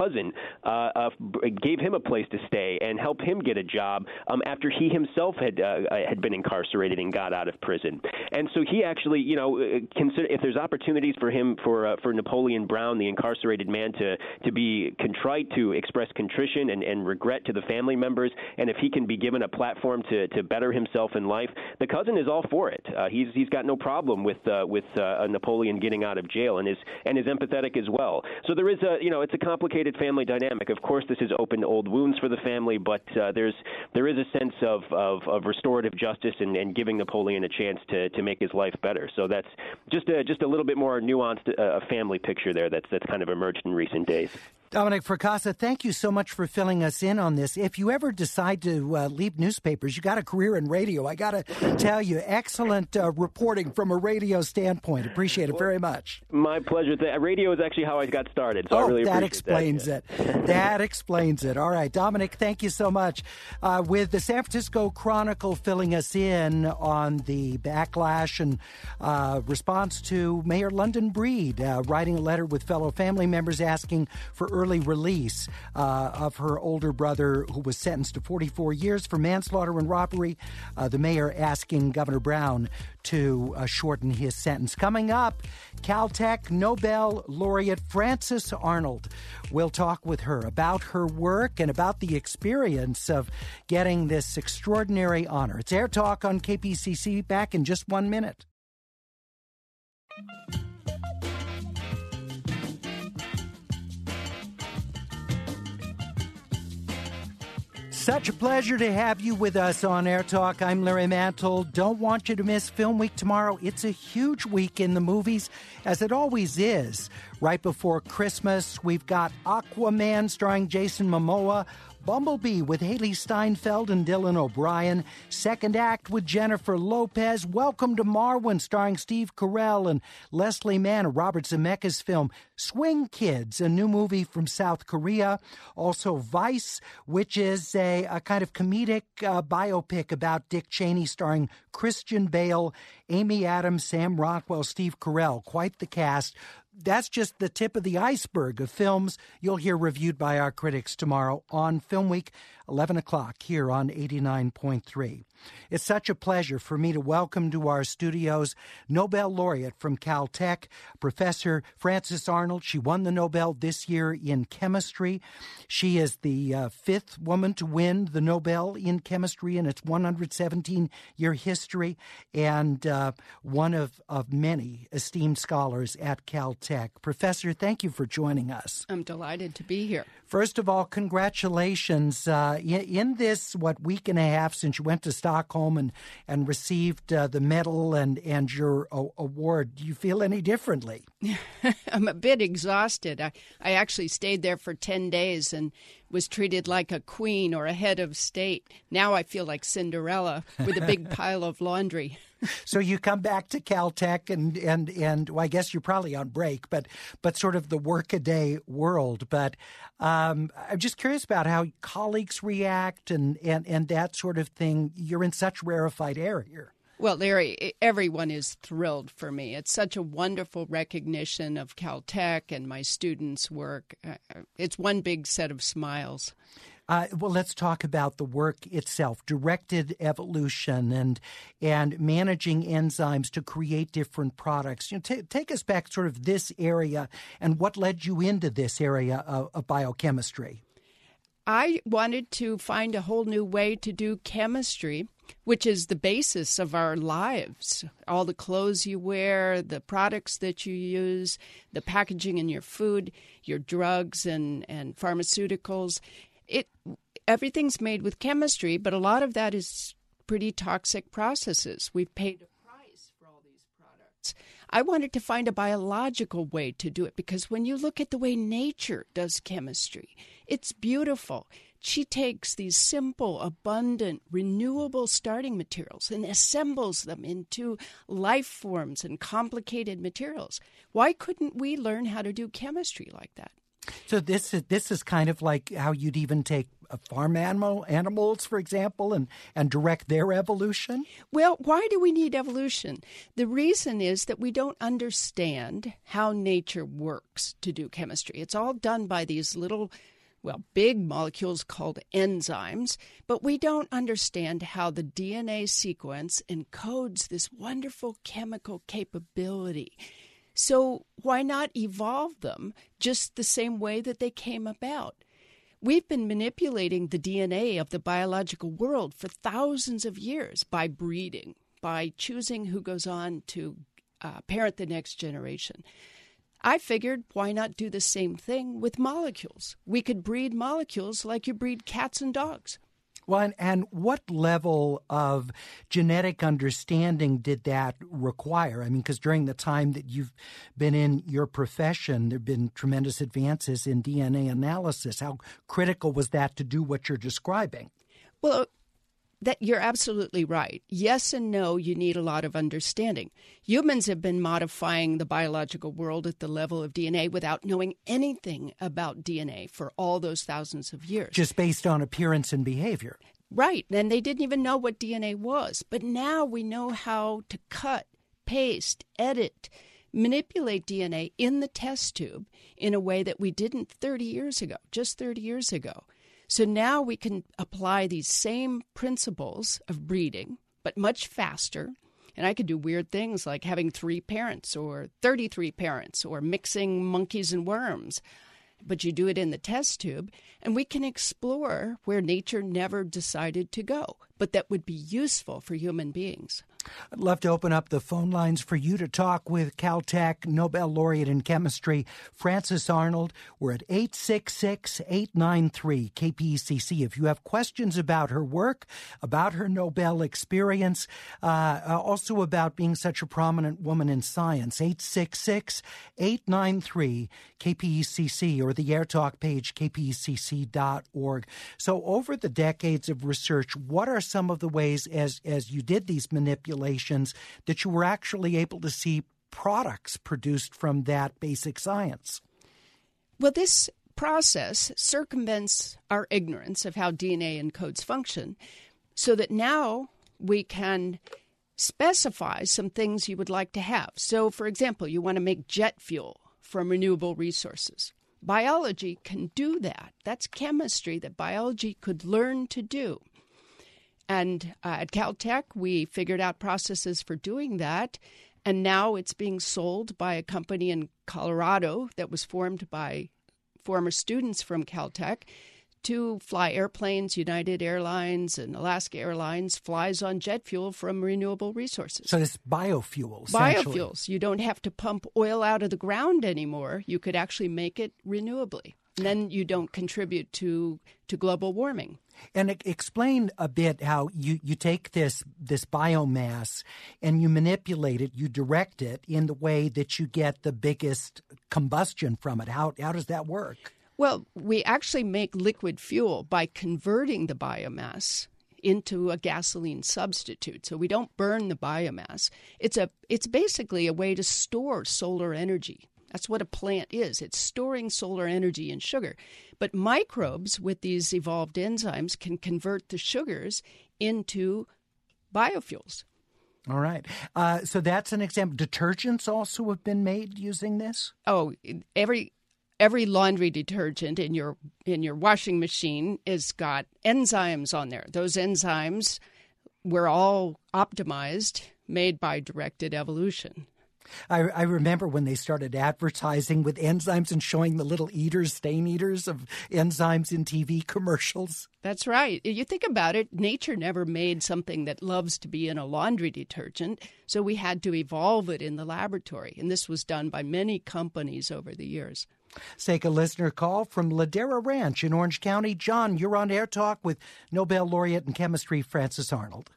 cousin uh, uh, gave him a place to stay and helped him get a job um, after he himself had uh, had been incarcerated and got out of prison. And so he actually, you know, consider if there's opportunities for him for uh, for Napoleon Brown, the incarcerated man, to to be contrite, to express contrition and, and regret to the family members, and if he can be given a platform to, to better himself in life, the cousin is all for it. Uh, he's he's got no problem with uh, with uh, Napoleon getting out of jail, and is and is empathetic as well. So there is a you know it's a complicated family dynamic. Of course, this has opened old wounds for the family, but uh, there's there is a sense of of, of restorative justice and, and giving Napoleon a chance to, to make his life better. So that's just a just a little bit more nuanced uh, family picture there that's that's kind of emerged in recent days. Dominic Fracassa, thank you so much for filling us in on this. If you ever decide to uh, leave newspapers, you got a career in radio. I got to tell you, excellent uh, reporting from a radio standpoint. Appreciate it very much. My pleasure. The radio is actually how I got started, so oh, I really that appreciate explains that. it. That explains it. All right, Dominic, thank you so much. Uh, with the San Francisco Chronicle filling us in on the backlash and uh, response to Mayor London Breed uh, writing a letter with fellow family members asking for early release uh, of her older brother, who was sentenced to forty-four years for manslaughter and robbery. Uh, the mayor asking Governor Brown to uh, shorten his sentence. Coming up, Caltech Nobel laureate Frances Arnold. We'll talk with her about her work and about the experience of getting this extraordinary honor. It's Air Talk on K P C C. Back in just one minute. Such a pleasure to have you with us on Air Talk. I'm Larry Mantle. Don't want you to miss Film Week tomorrow. It's a huge week in the movies, as it always is. Right before Christmas, we've got Aquaman starring Jason Momoa, Bumblebee with Haley Steinfeld and Dylan O'Brien, Second Act with Jennifer Lopez, Welcome to Marwen starring Steve Carell and Leslie Mann, Robert Zemeckis' film Swing Kids, a new movie from South Korea, also Vice, which is a, a kind of comedic uh, biopic about Dick Cheney starring Christian Bale, Amy Adams, Sam Rockwell, Steve Carell, quite the cast. That's just the tip of the iceberg of films you'll hear reviewed by our critics tomorrow on Film Week, eleven o'clock here on eighty-nine point three. It's such a pleasure for me to welcome to our studios Nobel laureate from Caltech, Professor Frances Arnold. She won the Nobel this year in chemistry. She is the uh, fifth woman to win the Nobel in chemistry in its one hundred seventeen year history, and uh, one of, of many esteemed scholars at Caltech. Professor, thank you for joining us. I'm delighted to be here. First of all, congratulations. Uh, in, in this, what, week and a half since you went to Stockholm and, and received uh, the medal and, and your uh, award, do you feel any differently? I'm a bit exhausted. I, I actually stayed there for ten days and was treated like a queen or a head of state. Now I feel like Cinderella with a big pile of laundry. So you come back to Caltech and, and, and well, I guess you're probably on break, but but sort of the workaday world. But um, I'm just curious about how colleagues react and, and, and that sort of thing. You're in such rarefied air here. Well, Larry, everyone is thrilled for me. It's such a wonderful recognition of Caltech and my students' work. It's one big set of smiles. Uh, well, let's talk about the work itself, directed evolution and and managing enzymes to create different products. You know, t- take us back sort of this area and what led you into this area of, of biochemistry. I wanted to find a whole new way to do chemistry, which is the basis of our lives. All the clothes you wear, the products that you use, the packaging in your food, your drugs and, and pharmaceuticals. It everything's made with chemistry, but a lot of that is pretty toxic processes. We've paid a price for all these products. I wanted to find a biological way to do it because when you look at the way nature does chemistry, it's beautiful. She takes these simple, abundant, renewable starting materials and assembles them into life forms and complicated materials. Why couldn't we learn how to do chemistry like that? So this is this is kind of like how you'd even take uh, farm animal, animals, for example, and, and direct their evolution? Well, why do we need evolution? The reason is that we don't understand how nature works to do chemistry. It's all done by these little, well, big molecules called enzymes, but we don't understand how the D N A sequence encodes this wonderful chemical capability. So why not evolve them just the same way that they came about? We've been manipulating the D N A of the biological world for thousands of years by breeding, by choosing who goes on to uh, parent the next generation. I figured, why not do the same thing with molecules? We could breed molecules like you breed cats and dogs. Well, and, and what level of genetic understanding did that require? I mean, because during the time that you've been in your profession, there have been tremendous advances in D N A analysis. How critical was that to do what you're describing? Well, that you're absolutely right. Yes and no, you need a lot of understanding. Humans have been modifying the biological world at the level of D N A without knowing anything about D N A for all those thousands of years. Just based on appearance and behavior. Right. And they didn't even know what D N A was. But now we know how to cut, paste, edit, manipulate D N A in the test tube in a way that we didn't thirty years ago, just thirty years ago. So now we can apply these same principles of breeding, but much faster. And I could do weird things like having three parents or thirty-three parents or mixing monkeys and worms. But you do it in the test tube, and we can explore where nature never decided to go, but that would be useful for human beings. I'd love to open up the phone lines for you to talk with Caltech Nobel laureate in chemistry, Frances Arnold. We're at eight six six, eight nine three, K P E C C. If you have questions about her work, about her Nobel experience, uh, also about being such a prominent woman in science, eight six six, eight nine three, K P E C C, or the AirTalk page, k p e c c dot org. So over the decades of research, what are some of the ways, as, as you did these manipulations, that you were actually able to see products produced from that basic science? Well, this process circumvents our ignorance of how D N A encodes function so that now we can specify some things you would like to have. So, for example, you want to make jet fuel from renewable resources. Biology can do that. That's chemistry that biology could learn to do. And uh, at Caltech, we figured out processes for doing that, and now it's being sold by a company in Colorado that was formed by former students from Caltech to fly airplanes. United Airlines and Alaska Airlines flies on jet fuel from renewable resources. So it's biofuels. Biofuels. You don't have to pump oil out of the ground anymore. You could actually make it renewably. And then you don't contribute to, to global warming. And explain a bit how you, you take this this biomass and you manipulate it, you direct it in the way that you get the biggest combustion from it. How how does that work? Well, we actually make liquid fuel by converting the biomass into a gasoline substitute. So we don't burn the biomass. It's a it's basically a way to store solar energy. That's what a plant is. It's storing solar energy in sugar. But microbes with these evolved enzymes can convert the sugars into biofuels. All right. Uh, so that's an example. Detergents also have been made using this? Oh, every every laundry detergent in your in your washing machine has got enzymes on there. Those enzymes were all optimized, made by directed evolution. I, I remember when they started advertising with enzymes and showing the little eaters, stain eaters of enzymes in T V commercials. That's right. You think about it, nature never made something that loves to be in a laundry detergent, so we had to evolve it in the laboratory. And this was done by many companies over the years. Let's take a listener call from Ladera Ranch in Orange County. John, you're on Air Talk with Nobel laureate in chemistry Frances Arnold.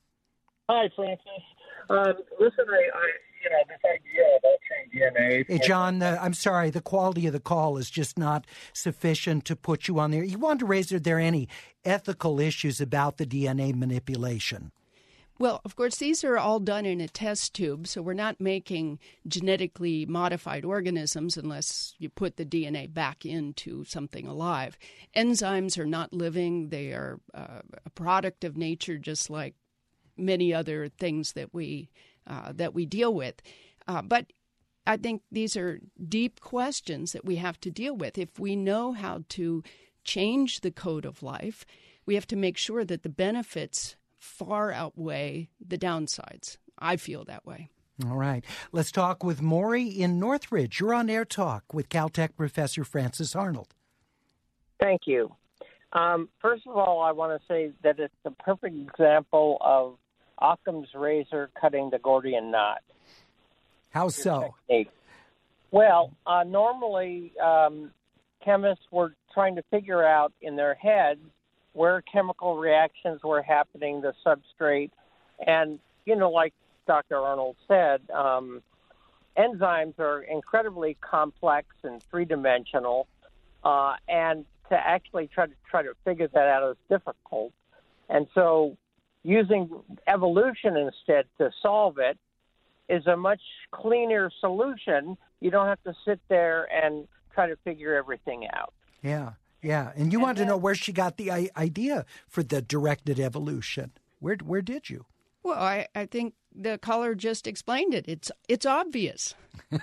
Hi, Frances. Um, listen, I... I... You know, this idea of altering D N A. Hey, John, uh, I'm sorry. The quality of the call is just not sufficient to put you on there. You wanted to raise, are there any ethical issues about the D N A manipulation? Well, of course, these are all done in a test tube, so we're not making genetically modified organisms unless you put the D N A back into something alive. Enzymes are not living. They are uh, a product of nature, just like many other things that we uh, that we deal with. Uh, but I think these are deep questions that we have to deal with. If we know how to change the code of life, we have to make sure that the benefits far outweigh the downsides. I feel that way. All right. Let's talk with Maury in Northridge. You're on Air Talk with Caltech Professor Francis Arnold. Thank you. Um, first of all, I want to say that it's a perfect example of Occam's razor cutting the Gordian knot. How so? Technique. Well, uh, normally um, chemists were trying to figure out in their heads where chemical reactions were happening, the substrate. And, you know, like Doctor Arnold said, um, enzymes are incredibly complex and three-dimensional, uh, and to actually try to try to figure that out is difficult. And so using evolution instead to solve it is a much cleaner solution. You don't have to sit there and try to figure everything out. Yeah. Yeah, and you and want then, to know where she got the I- idea for the directed evolution. Where where did you? Well, I, I think the caller just explained it. It's it's obvious.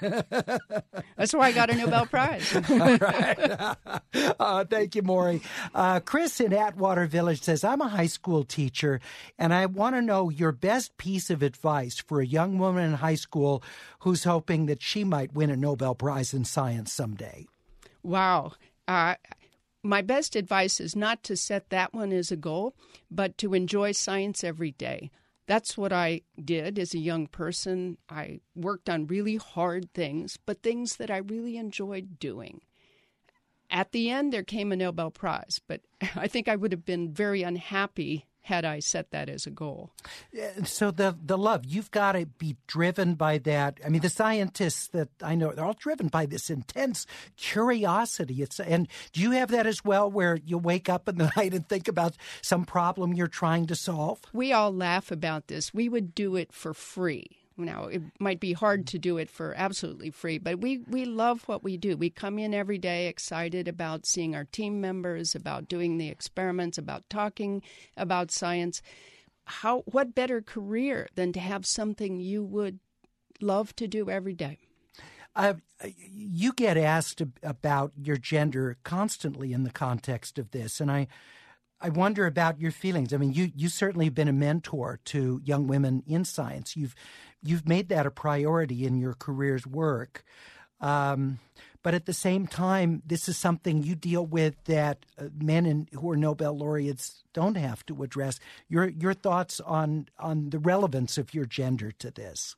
That's why I got a Nobel Prize. All right. uh, thank you, Maury. Uh, Chris in Atwater Village says, I'm a high school teacher, and I want to know your best piece of advice for a young woman in high school who's hoping that she might win a Nobel Prize in science someday. Wow. Uh My best advice is not to set that one as a goal, but to enjoy science every day. That's what I did as a young person. I worked on really hard things, but things that I really enjoyed doing. At the end, there came a Nobel Prize, but I think I would have been very unhappy had I set that as a goal. So the the love, you've got to be driven by that. I mean, the scientists that I know, they're all driven by this intense curiosity. It's and do you have that as well, where you wake up in the night and think about some problem you're trying to solve? We all laugh about this. We would do it for free. Now, it might be hard to do it for absolutely free, but we, we love what we do. We come in every day excited about seeing our team members, about doing the experiments, about talking about science. How what better career than to have something you would love to do every day? Uh, you get asked about your gender constantly in the context of this, and I I wonder about your feelings. I mean, you you certainly have been a mentor to young women in science. You've you've made that a priority in your career's work. Um, but at the same time, this is something you deal with that uh, men in, who are Nobel laureates don't have to address. Your your thoughts on on the relevance of your gender to this?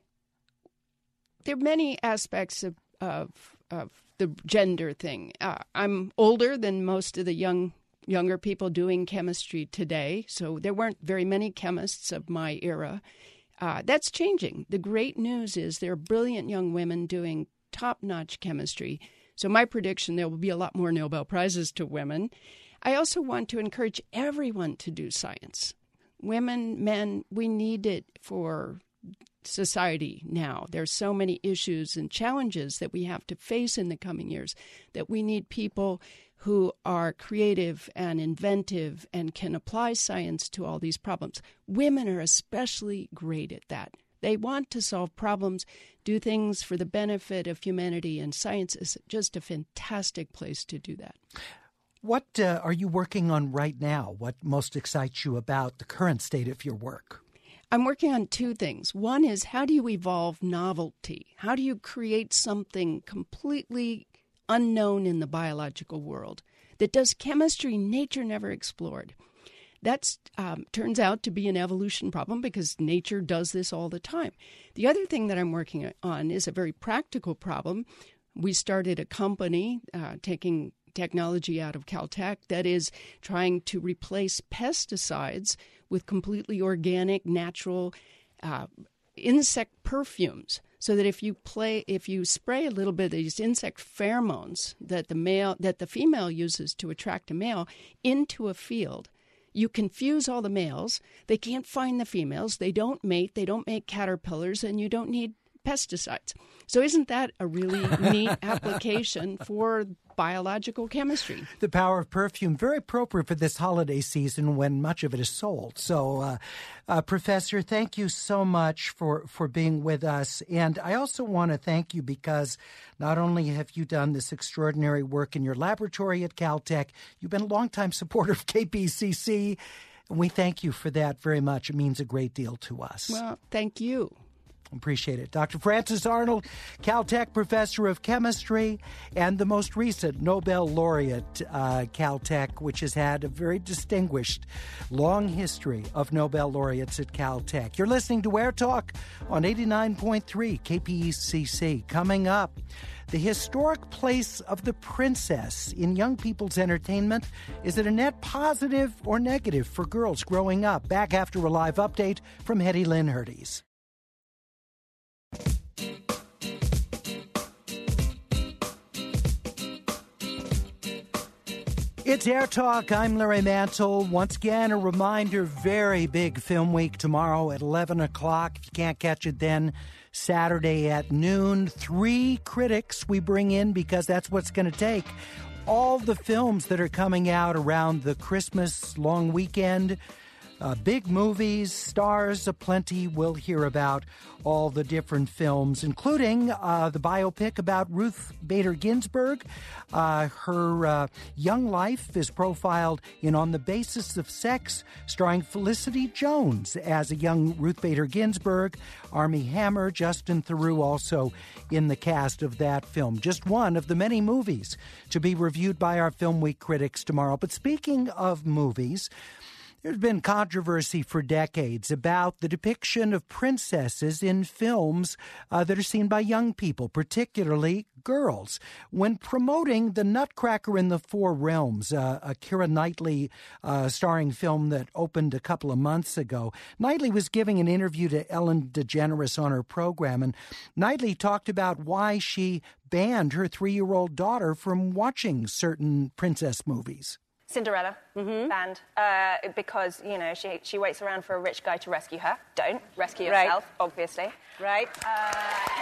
There are many aspects of of, of the gender thing. Uh, I'm older than most of the young. younger people doing chemistry today, so there weren't very many chemists of my era. Uh, that's changing. The great news is there are brilliant young women doing top-notch chemistry. So my prediction, there will be a lot more Nobel Prizes to women. I also want to encourage everyone to do science. Women, men, we need it for society now. There's so many issues and challenges that we have to face in the coming years that we need people who are creative and inventive and can apply science to all these problems. Women are especially great at that. They want to solve problems, do things for the benefit of humanity, and science is just a fantastic place to do that. What uh, are you working on right now? What most excites you about the current state of your work? I'm working on two things. One is, how do you evolve novelty? How do you create something completely unknown in the biological world that does chemistry nature never explored? That um, turns out to be an evolution problem because nature does this all the time. The other thing that I'm working on is a very practical problem. We started a company uh, taking technology out of Caltech that is trying to replace pesticides with completely organic, natural uh, insect perfumes. So that if you play, if you spray a little bit of these insect pheromones that the male, that the female uses to attract a male into a field, you confuse all the males. They can't find the females. They don't mate. They don't make caterpillars, and you don't need pesticides. So isn't that a really neat application for biological chemistry? The power of perfume, very appropriate for this holiday season when much of it is sold. So, uh, uh, Professor, thank you so much for, for being with us. And I also want to thank you because not only have you done this extraordinary work in your laboratory at Caltech, you've been a longtime supporter of K P C C, and we thank you for that very much. It means a great deal to us. Well, thank you. Appreciate it. Doctor Frances Arnold, Caltech Professor of Chemistry and the most recent Nobel laureate, uh, Caltech, which has had a very distinguished, long history of Nobel laureates at Caltech. You're listening to Air Talk on eighty-nine point three K P E C C. Coming up, the historic place of the princess in young people's entertainment. Is it a net positive or negative for girls growing up? Back after a live update from Hetty Lynn Herdes. It's Air Talk. I'm Larry Mantle. Once again, a reminder, very big film week tomorrow at eleven o'clock. If you can't catch it then, Saturday at noon. Three critics we bring in because that's what's going to take. All the films that are coming out around the Christmas long weekend. Uh, big movies, stars aplenty. We'll hear about all the different films, including uh, the biopic about Ruth Bader Ginsburg. Uh, her uh, young life is profiled in On the Basis of Sex, starring Felicity Jones as a young Ruth Bader Ginsburg. Armie Hammer, Justin Theroux also in the cast of that film. Just one of the many movies to be reviewed by our Film Week critics tomorrow. But speaking of movies, there's been controversy for decades about the depiction of princesses in films uh, that are seen by young people, particularly girls. When promoting The Nutcracker in the Four Realms, uh, a Keira Knightley uh, starring film that opened a couple of months ago, Knightley was giving an interview to Ellen DeGeneres on her program, and Knightley talked about why she banned her three-year-old daughter from watching certain princess movies. Cinderella, mm-hmm. banned, uh, because, you know, she she waits around for a rich guy to rescue her. Don't. Rescue yourself, right. Obviously. Right. Uh,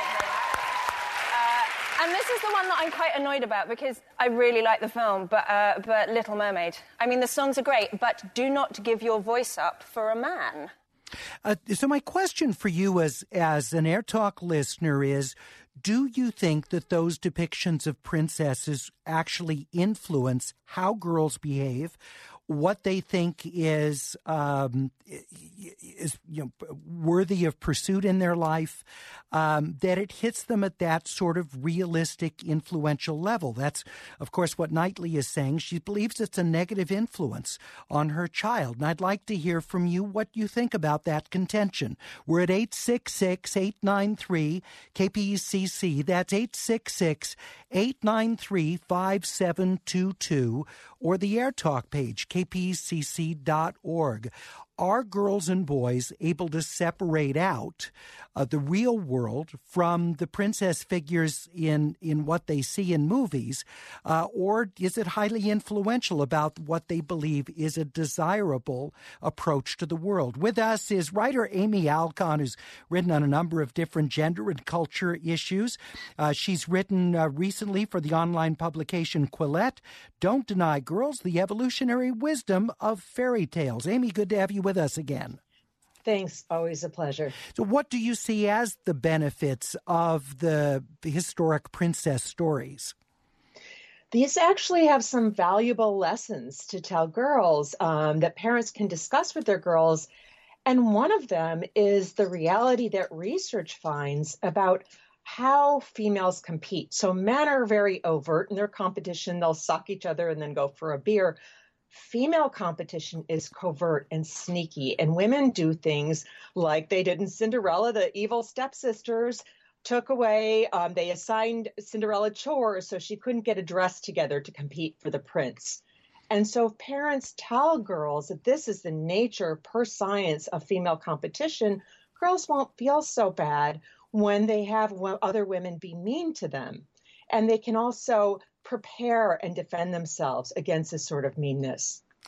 uh, and this is the one that I'm quite annoyed about, because I really like the film, but, uh, but Little Mermaid. I mean, the songs are great, but do not give your voice up for a man. Uh, so my question for you as, as an Air Talk listener is, do you think that those depictions of princesses actually influence how girls behave, what they think is um, is you know worthy of pursuit in their life, um, that it hits them at that sort of realistic, influential level? That's, of course, what Knightley is saying. She believes it's a negative influence on her child. And I'd like to hear from you what you think about that contention. We're at eight six six, eight nine three, K P E C C. That's eight six six, eight nine three, five seven two two, or the Air Talk page, K P E C C dot org. Are girls and boys able to separate out uh, the real world from the princess figures in, in what they see in movies, uh, or is it highly influential about what they believe is a desirable approach to the world? With us is writer Amy Alcon, who's written on a number of different gender and culture issues. Uh, she's written uh, recently for the online publication Quillette, Don't Deny Girls, the Evolutionary Wisdom of Fairy Tales. Amy, good to have you with us again. Thanks. Always a pleasure. So what do you see as the benefits of the, the historic princess stories? These actually have some valuable lessons to tell girls um, that parents can discuss with their girls. And one of them is the reality that research finds about how females compete. So men are very overt in their competition. They'll suck each other and then go for a beer. Female competition is covert and sneaky, and women do things like they did in Cinderella. The evil stepsisters took away, um, they assigned Cinderella chores so she couldn't get a dress together to compete for the prince. And so if parents tell girls that this is the nature per science of female competition, girls won't feel so bad when they have other women be mean to them. And they can also prepare and defend themselves against this sort of meanness.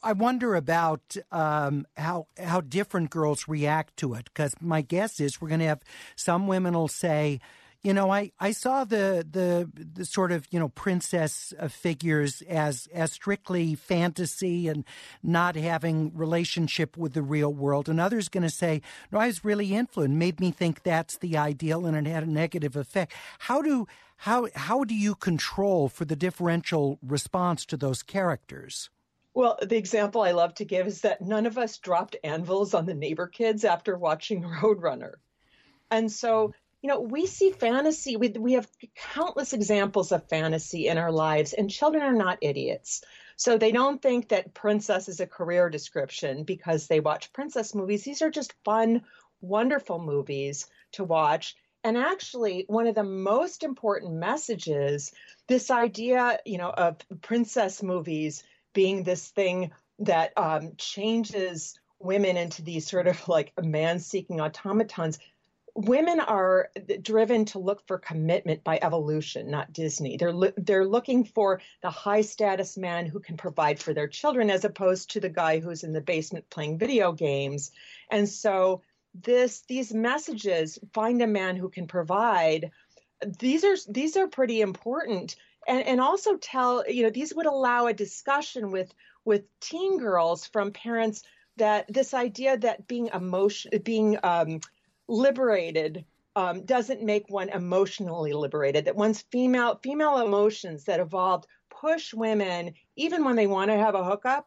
I wonder about um, how how different girls react to it, because my guess is we're going to have some women will say, you know, I, I saw the, the the sort of, you know, princess figures as as strictly fantasy and not having relationship with the real world. And others going to say, no, I was really influenced, made me think that's the ideal, and it had a negative effect. How do how how do you control for the differential response to those characters? Well, the example I love to give is that none of us dropped anvils on the neighbor kids after watching Roadrunner. And so, you know, we see fantasy. We, we have countless examples of fantasy in our lives, and children are not idiots. So they don't think that princess is a career description because they watch princess movies. These are just fun, wonderful movies to watch. And actually, one of the most important messages, this idea, you know, of princess movies being this thing that um, changes women into these sort of like man-seeking automatons. Women are driven to look for commitment by evolution, not Disney. They're lo- they're looking for the high-status man who can provide for their children, as opposed to the guy who's in the basement playing video games. And so this these messages, find a man who can provide, these are these are pretty important. And, and also tell, you know, these would allow a discussion with with teen girls from parents that this idea that being emotion, being um, liberated um, doesn't make one emotionally liberated, that one's female female emotions that evolved push women, even when they want to have a hookup,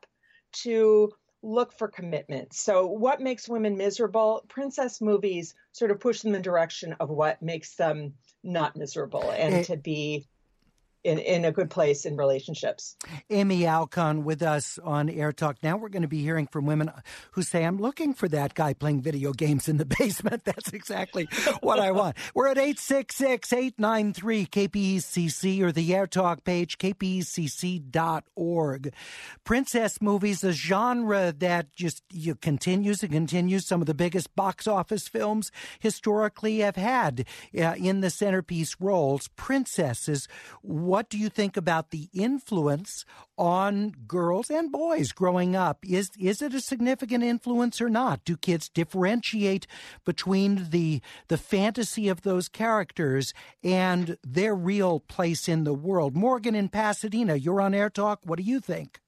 to look for commitment. So what makes women miserable? Princess movies sort of push them in the direction of what makes them not miserable and hey. to be In, in a good place in relationships. Amy Alcon with us on Air Talk. Now we're going to be hearing from women who say, I'm looking for that guy playing video games in the basement. That's exactly what I want. We're at eight six six, eight nine three, K P E C C or the Air Talk page, k p e c c dot org. Princess movies, a genre that just you continues and continues. Some of the biggest box office films historically have had uh, in the centerpiece roles princesses. What do you think about the influence on girls and boys growing up? Is is it a significant influence or not? Do kids differentiate between the the fantasy of those characters and their real place in the world? Morgan in Pasadena, you're on Air Talk. What do you think?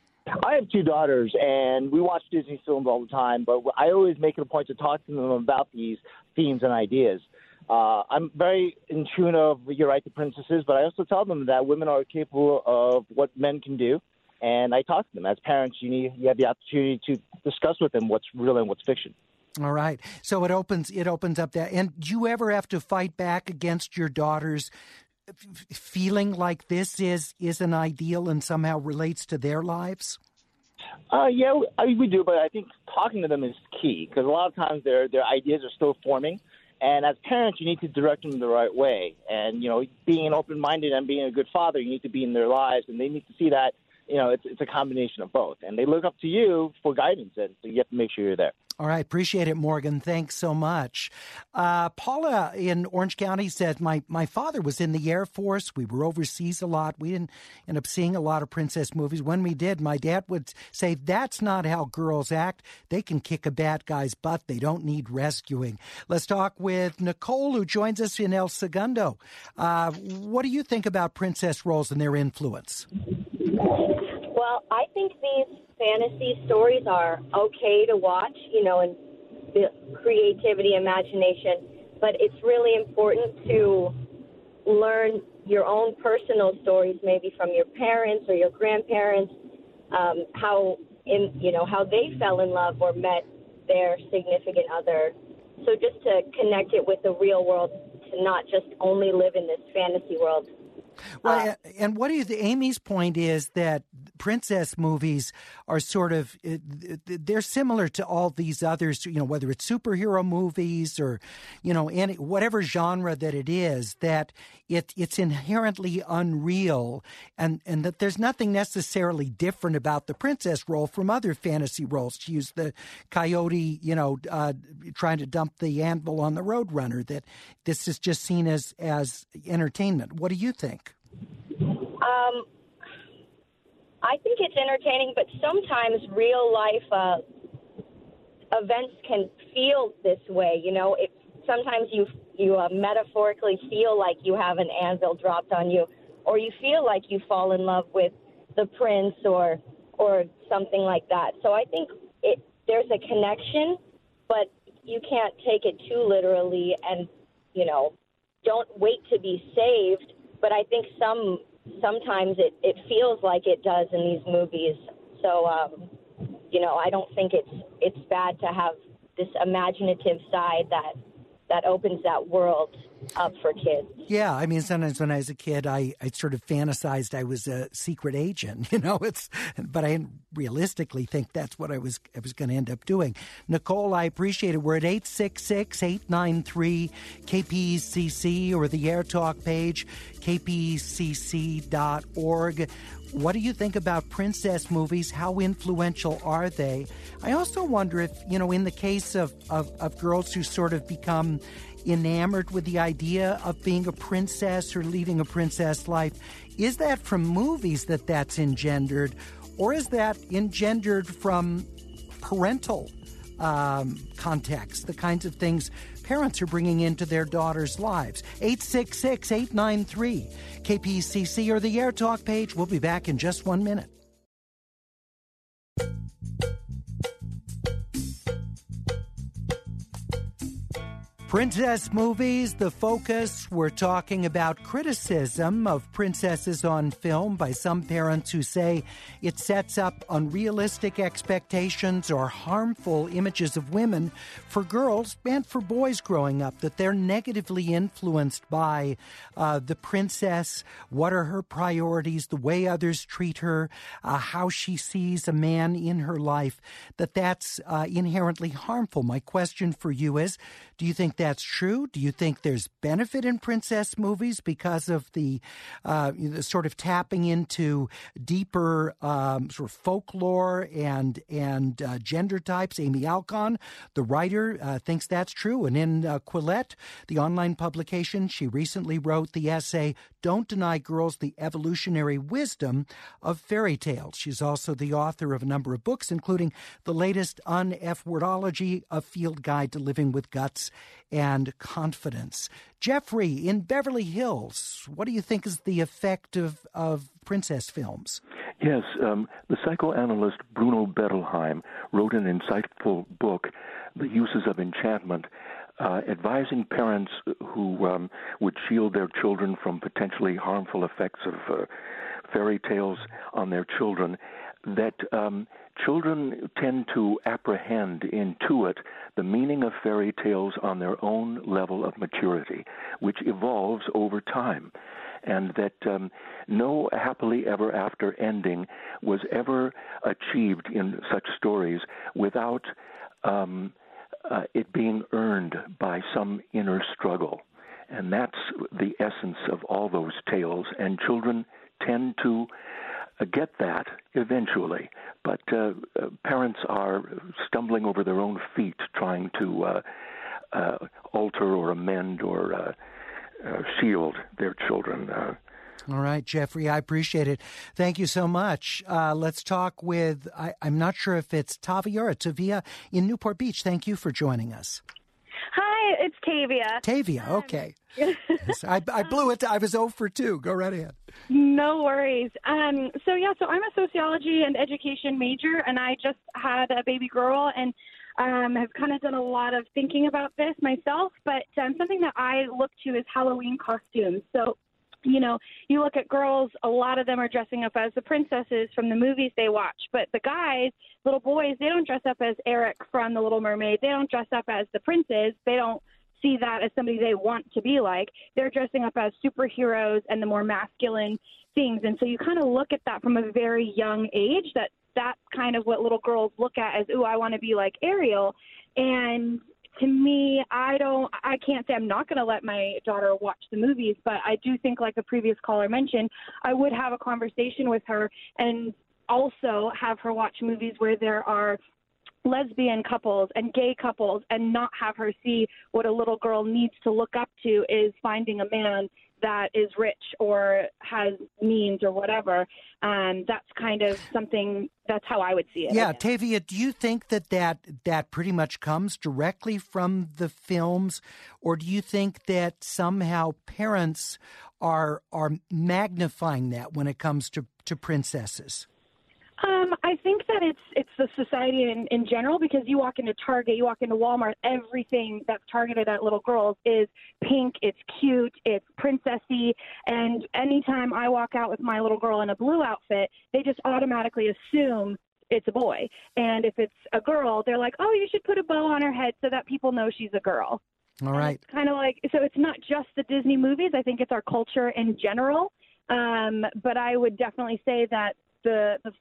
I have two daughters, and we watch Disney films all the time, but I always make it a point to talk to them about these themes and ideas. Uh, I'm very in tune of, you're right, the princesses, but I also tell them that women are capable of what men can do, and I talk to them. As parents, you need you have the opportunity to discuss with them what's real and what's fiction. All right. So it opens it opens up that. And do you ever have to fight back against your daughters f- feeling like this is, is an ideal and somehow relates to their lives? Uh, yeah, we, we do, but I think talking to them is key, because a lot of times their their ideas are still forming. And as parents, you need to direct them the right way. And, you know, being open-minded and being a good father, you need to be in their lives, and they need to see that, you know, it's, it's a combination of both. And they look up to you for guidance, and so you have to make sure you're there. All right. Appreciate it, Morgan. Thanks so much. Uh, Paula in Orange County says, my, my father was in the Air Force. We were overseas a lot. We didn't end up seeing a lot of princess movies. When we did, my dad would say, that's not how girls act. They can kick a bad guy's butt. They don't need rescuing. Let's talk with Nicole, who joins us in El Segundo. Uh, what do you think about princess roles and their influence? Well, I think these fantasy stories are okay to watch, you know, and the creativity, imagination, but it's really important to learn your own personal stories, maybe from your parents or your grandparents, um, how in you know how they fell in love or met their significant other. So just to connect it with the real world, to not just only live in this fantasy world. Well, uh, and what do you think? Amy's point is that princess movies are sort of, they're similar to all these others, you know, whether it's superhero movies or, you know, any, whatever genre that it is, that it it's inherently unreal, and, and that there's nothing necessarily different about the princess role from other fantasy roles. To use the coyote, you know, uh, trying to dump the anvil on the Roadrunner, that this is just seen as, as entertainment. What do you think? Um, I think it's entertaining, but sometimes real life uh, events can feel this way. You know, it sometimes you you uh, metaphorically feel like you have an anvil dropped on you, or you feel like you fall in love with the prince, or or something like that. So I think it there's a connection, but you can't take it too literally, and you know, don't wait to be saved. But I think some sometimes it, it feels like it does in these movies. So um, you know, I don't think it's it's bad to have this imaginative side that that opens that world up for kids. Yeah, I mean, sometimes when I was a kid, I, I sort of fantasized I was a secret agent, you know, it's, but I didn't realistically think that's what I was I was going to end up doing. Nicole, I appreciate it. We're at eight six six, eight nine three, K P C C or the Air Talk page, k p c c dot org. What do you think about princess movies? How influential are they? I also wonder if, you know, in the case of, of, of girls who sort of become enamored with the idea of being a princess or leading a princess life, is that from movies that that's engendered, or is that engendered from parental um, context, the kinds of things parents are bringing into their daughters' lives? eight six six, eight nine three, K P C C or the Air Talk page. We'll be back in just one minute. Princess movies, the focus. We're talking about criticism of princesses on film by some parents who say it sets up unrealistic expectations or harmful images of women for girls and for boys growing up, that they're negatively influenced by uh, the princess, what are her priorities, the way others treat her, uh, how she sees a man in her life, that that's uh, inherently harmful. My question for you is, do you think that's true? Do you think there's benefit in princess movies because of the, uh, the sort of tapping into deeper um, sort of folklore and and uh, gender types? Amy Alcon, the writer, uh, thinks that's true. And in uh, Quillette, the online publication, she recently wrote the essay, "Don't Deny Girls the Evolutionary Wisdom of Fairy Tales." She's also the author of a number of books, including the latest Un-F-Wordology, A Field Guide to Living with Guts and Confidence. Jeffrey, in Beverly Hills, what do you think is the effect of, of princess films? Yes, um, the psychoanalyst Bruno Bettelheim wrote an insightful book, The Uses of Enchantment, uh, advising parents who um, would shield their children from potentially harmful effects of uh, fairy tales on their children, that um, children tend to apprehend, intuit, the meaning of fairy tales on their own level of maturity, which evolves over time, and that um, no happily ever after ending was ever achieved in such stories without um, uh, it being earned by some inner struggle. And that's the essence of all those tales, and children tend to Uh, get that eventually, but uh, uh, parents are stumbling over their own feet trying to uh, uh, alter or amend or uh, uh, shield their children. Uh, All right, Jeffrey, I appreciate it. Thank you so much. Uh, let's talk with, I, I'm not sure if it's Tavia or Tavia in Newport Beach. Thank you for joining us. Hi, it's Tavia. Tavia, okay. Yes, I, I blew it. I was zero for two. Go right ahead. No worries. Um, so, yeah, so I'm a sociology and education major, and I just had a baby girl and um, have kind of done a lot of thinking about this myself. But um, something that I look to is Halloween costumes. So, you know, you look at girls, a lot of them are dressing up as the princesses from the movies they watch. But the guys, little boys, they don't dress up as Eric from The Little Mermaid. They don't dress up as the princes. They don't see that as somebody they want to be like. They're dressing up as superheroes and the more masculine things. And so you kind of look at that from a very young age, that that's kind of what little girls look at as, ooh, I want to be like Ariel. And to me, I don't, I can't say I'm not going to let my daughter watch the movies, but I do think, like a previous caller mentioned, I would have a conversation with her and also have her watch movies where there are lesbian couples and gay couples, and not have her see what a little girl needs to look up to is finding a man that is rich or has means or whatever. Um, that's kind of something, that's how I would see it. Yeah, Tavia, do you think that, that that pretty much comes directly from the films, or do you think that somehow parents are are magnifying that when it comes to, to princesses? Um, I think that it's it's the society in, in general, because you walk into Target, you walk into Walmart, everything that's targeted at little girls is pink, it's cute, it's princessy, and anytime I walk out with my little girl in a blue outfit, they just automatically assume it's a boy. And if it's a girl, they're like, oh, you should put a bow on her head so that people know she's a girl. All right. Kind of like, so it's not just the Disney movies. I think it's our culture in general. Um, but I would definitely say that the the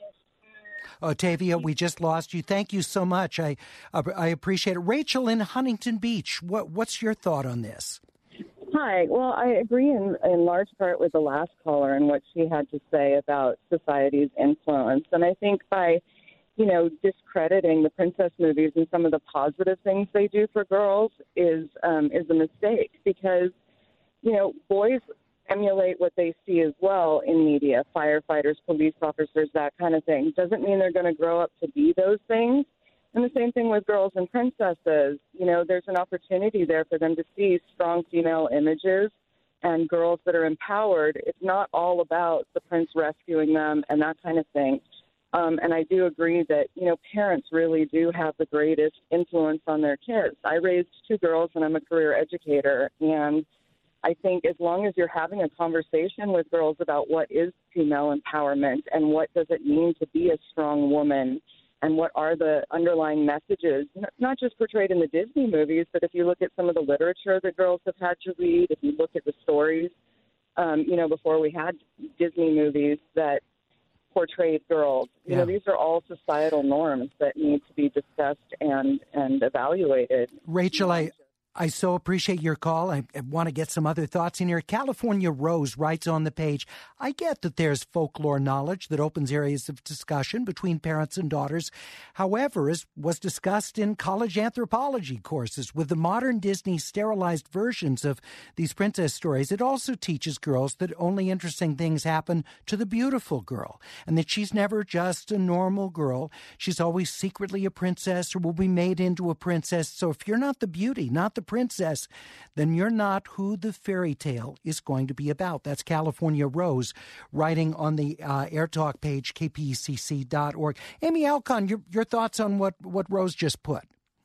Oh, Tavia, we just lost you. Thank you so much. I uh, I appreciate it. Rachel in Huntington Beach, what what's your thought on this? Hi. Well, I agree in, in large part with the last caller and what she had to say about society's influence. And I think by, you know, discrediting the princess movies and some of the positive things they do for girls is um, is a mistake, because, you know, boys emulate what they see as well in media, firefighters, police officers, that kind of thing. Doesn't mean they're going to grow up to be those things. And the same thing with girls and princesses. You know, there's an opportunity there for them to see strong female images and girls that are empowered. It's not all about the prince rescuing them and that kind of thing. Um, and I do agree that, you know, parents really do have the greatest influence on their kids. I raised two girls and I'm a career educator, and I think as long as you're having a conversation with girls about what is female empowerment and what does it mean to be a strong woman and what are the underlying messages, not just portrayed in the Disney movies, but if you look at some of the literature that girls have had to read, if you look at the stories, um, you know, before we had Disney movies that portrayed girls, you Yeah. know, these are all societal norms that need to be discussed and, and evaluated. Rachel, I I so appreciate your call. I, I want to get some other thoughts in here. California Rose writes on the page, I get that there's folklore knowledge that opens areas of discussion between parents and daughters. However, as was discussed in college anthropology courses, with the modern Disney sterilized versions of these princess stories, it also teaches girls that only interesting things happen to the beautiful girl, and that she's never just a normal girl. She's always secretly a princess or will be made into a princess. So if you're not the beauty, not the princess, then you're not who the fairy tale is going to be about. That's California Rose writing on the uh, Air Talk page, K P E C C dot org. Amy Alcon, your, your thoughts on what, what Rose just put?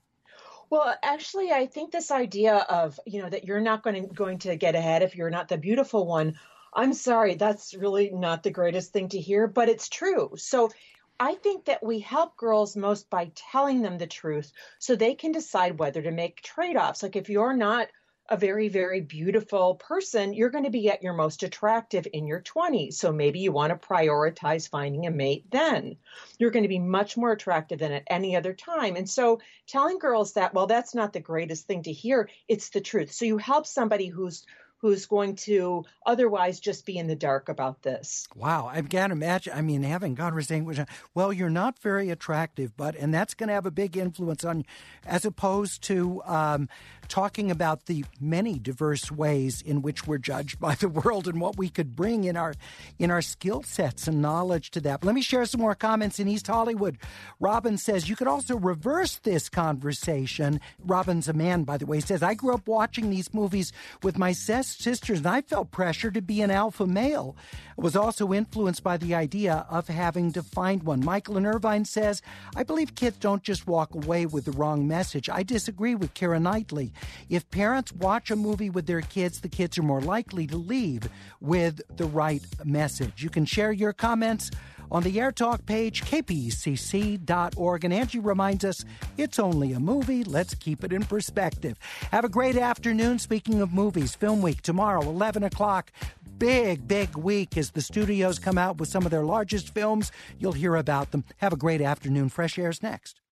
Well, actually, I think this idea of, you know, that you're not going to, going to get ahead if you're not the beautiful one, I'm sorry, that's really not the greatest thing to hear, but it's true. So I think that we help girls most by telling them the truth so they can decide whether to make trade-offs. Like if you're not a very, very beautiful person, you're going to be at your most attractive in your twenties. So maybe you want to prioritize finding a mate then. You're going to be much more attractive than at any other time. And so telling girls that, well, that's not the greatest thing to hear, it's the truth. So you help somebody who's who's going to otherwise just be in the dark about this. Wow, I can't imagine. I mean, having conversation with, well, you're not very attractive, but, and that's going to have a big influence on you, as opposed to um, talking about the many diverse ways in which we're judged by the world and what we could bring in our in our skill sets and knowledge to that. But let me share some more comments in East Hollywood. Robin says, you could also reverse this conversation. Robin's a man, by the way, says, I grew up watching these movies with my sisters, and I felt pressure to be an alpha male. I was also influenced by the idea of having to find one. Michael in Irvine says, I believe kids don't just walk away with the wrong message. I disagree with Keira Knightley. If parents watch a movie with their kids, the kids are more likely to leave with the right message. You can share your comments on the Air Talk page, K P E C C dot org. And Angie reminds us, it's only a movie. Let's keep it in perspective. Have a great afternoon. Speaking of movies, Film Week tomorrow, eleven o'clock. Big, big week as the studios come out with some of their largest films. You'll hear about them. Have a great afternoon. Fresh Air's next.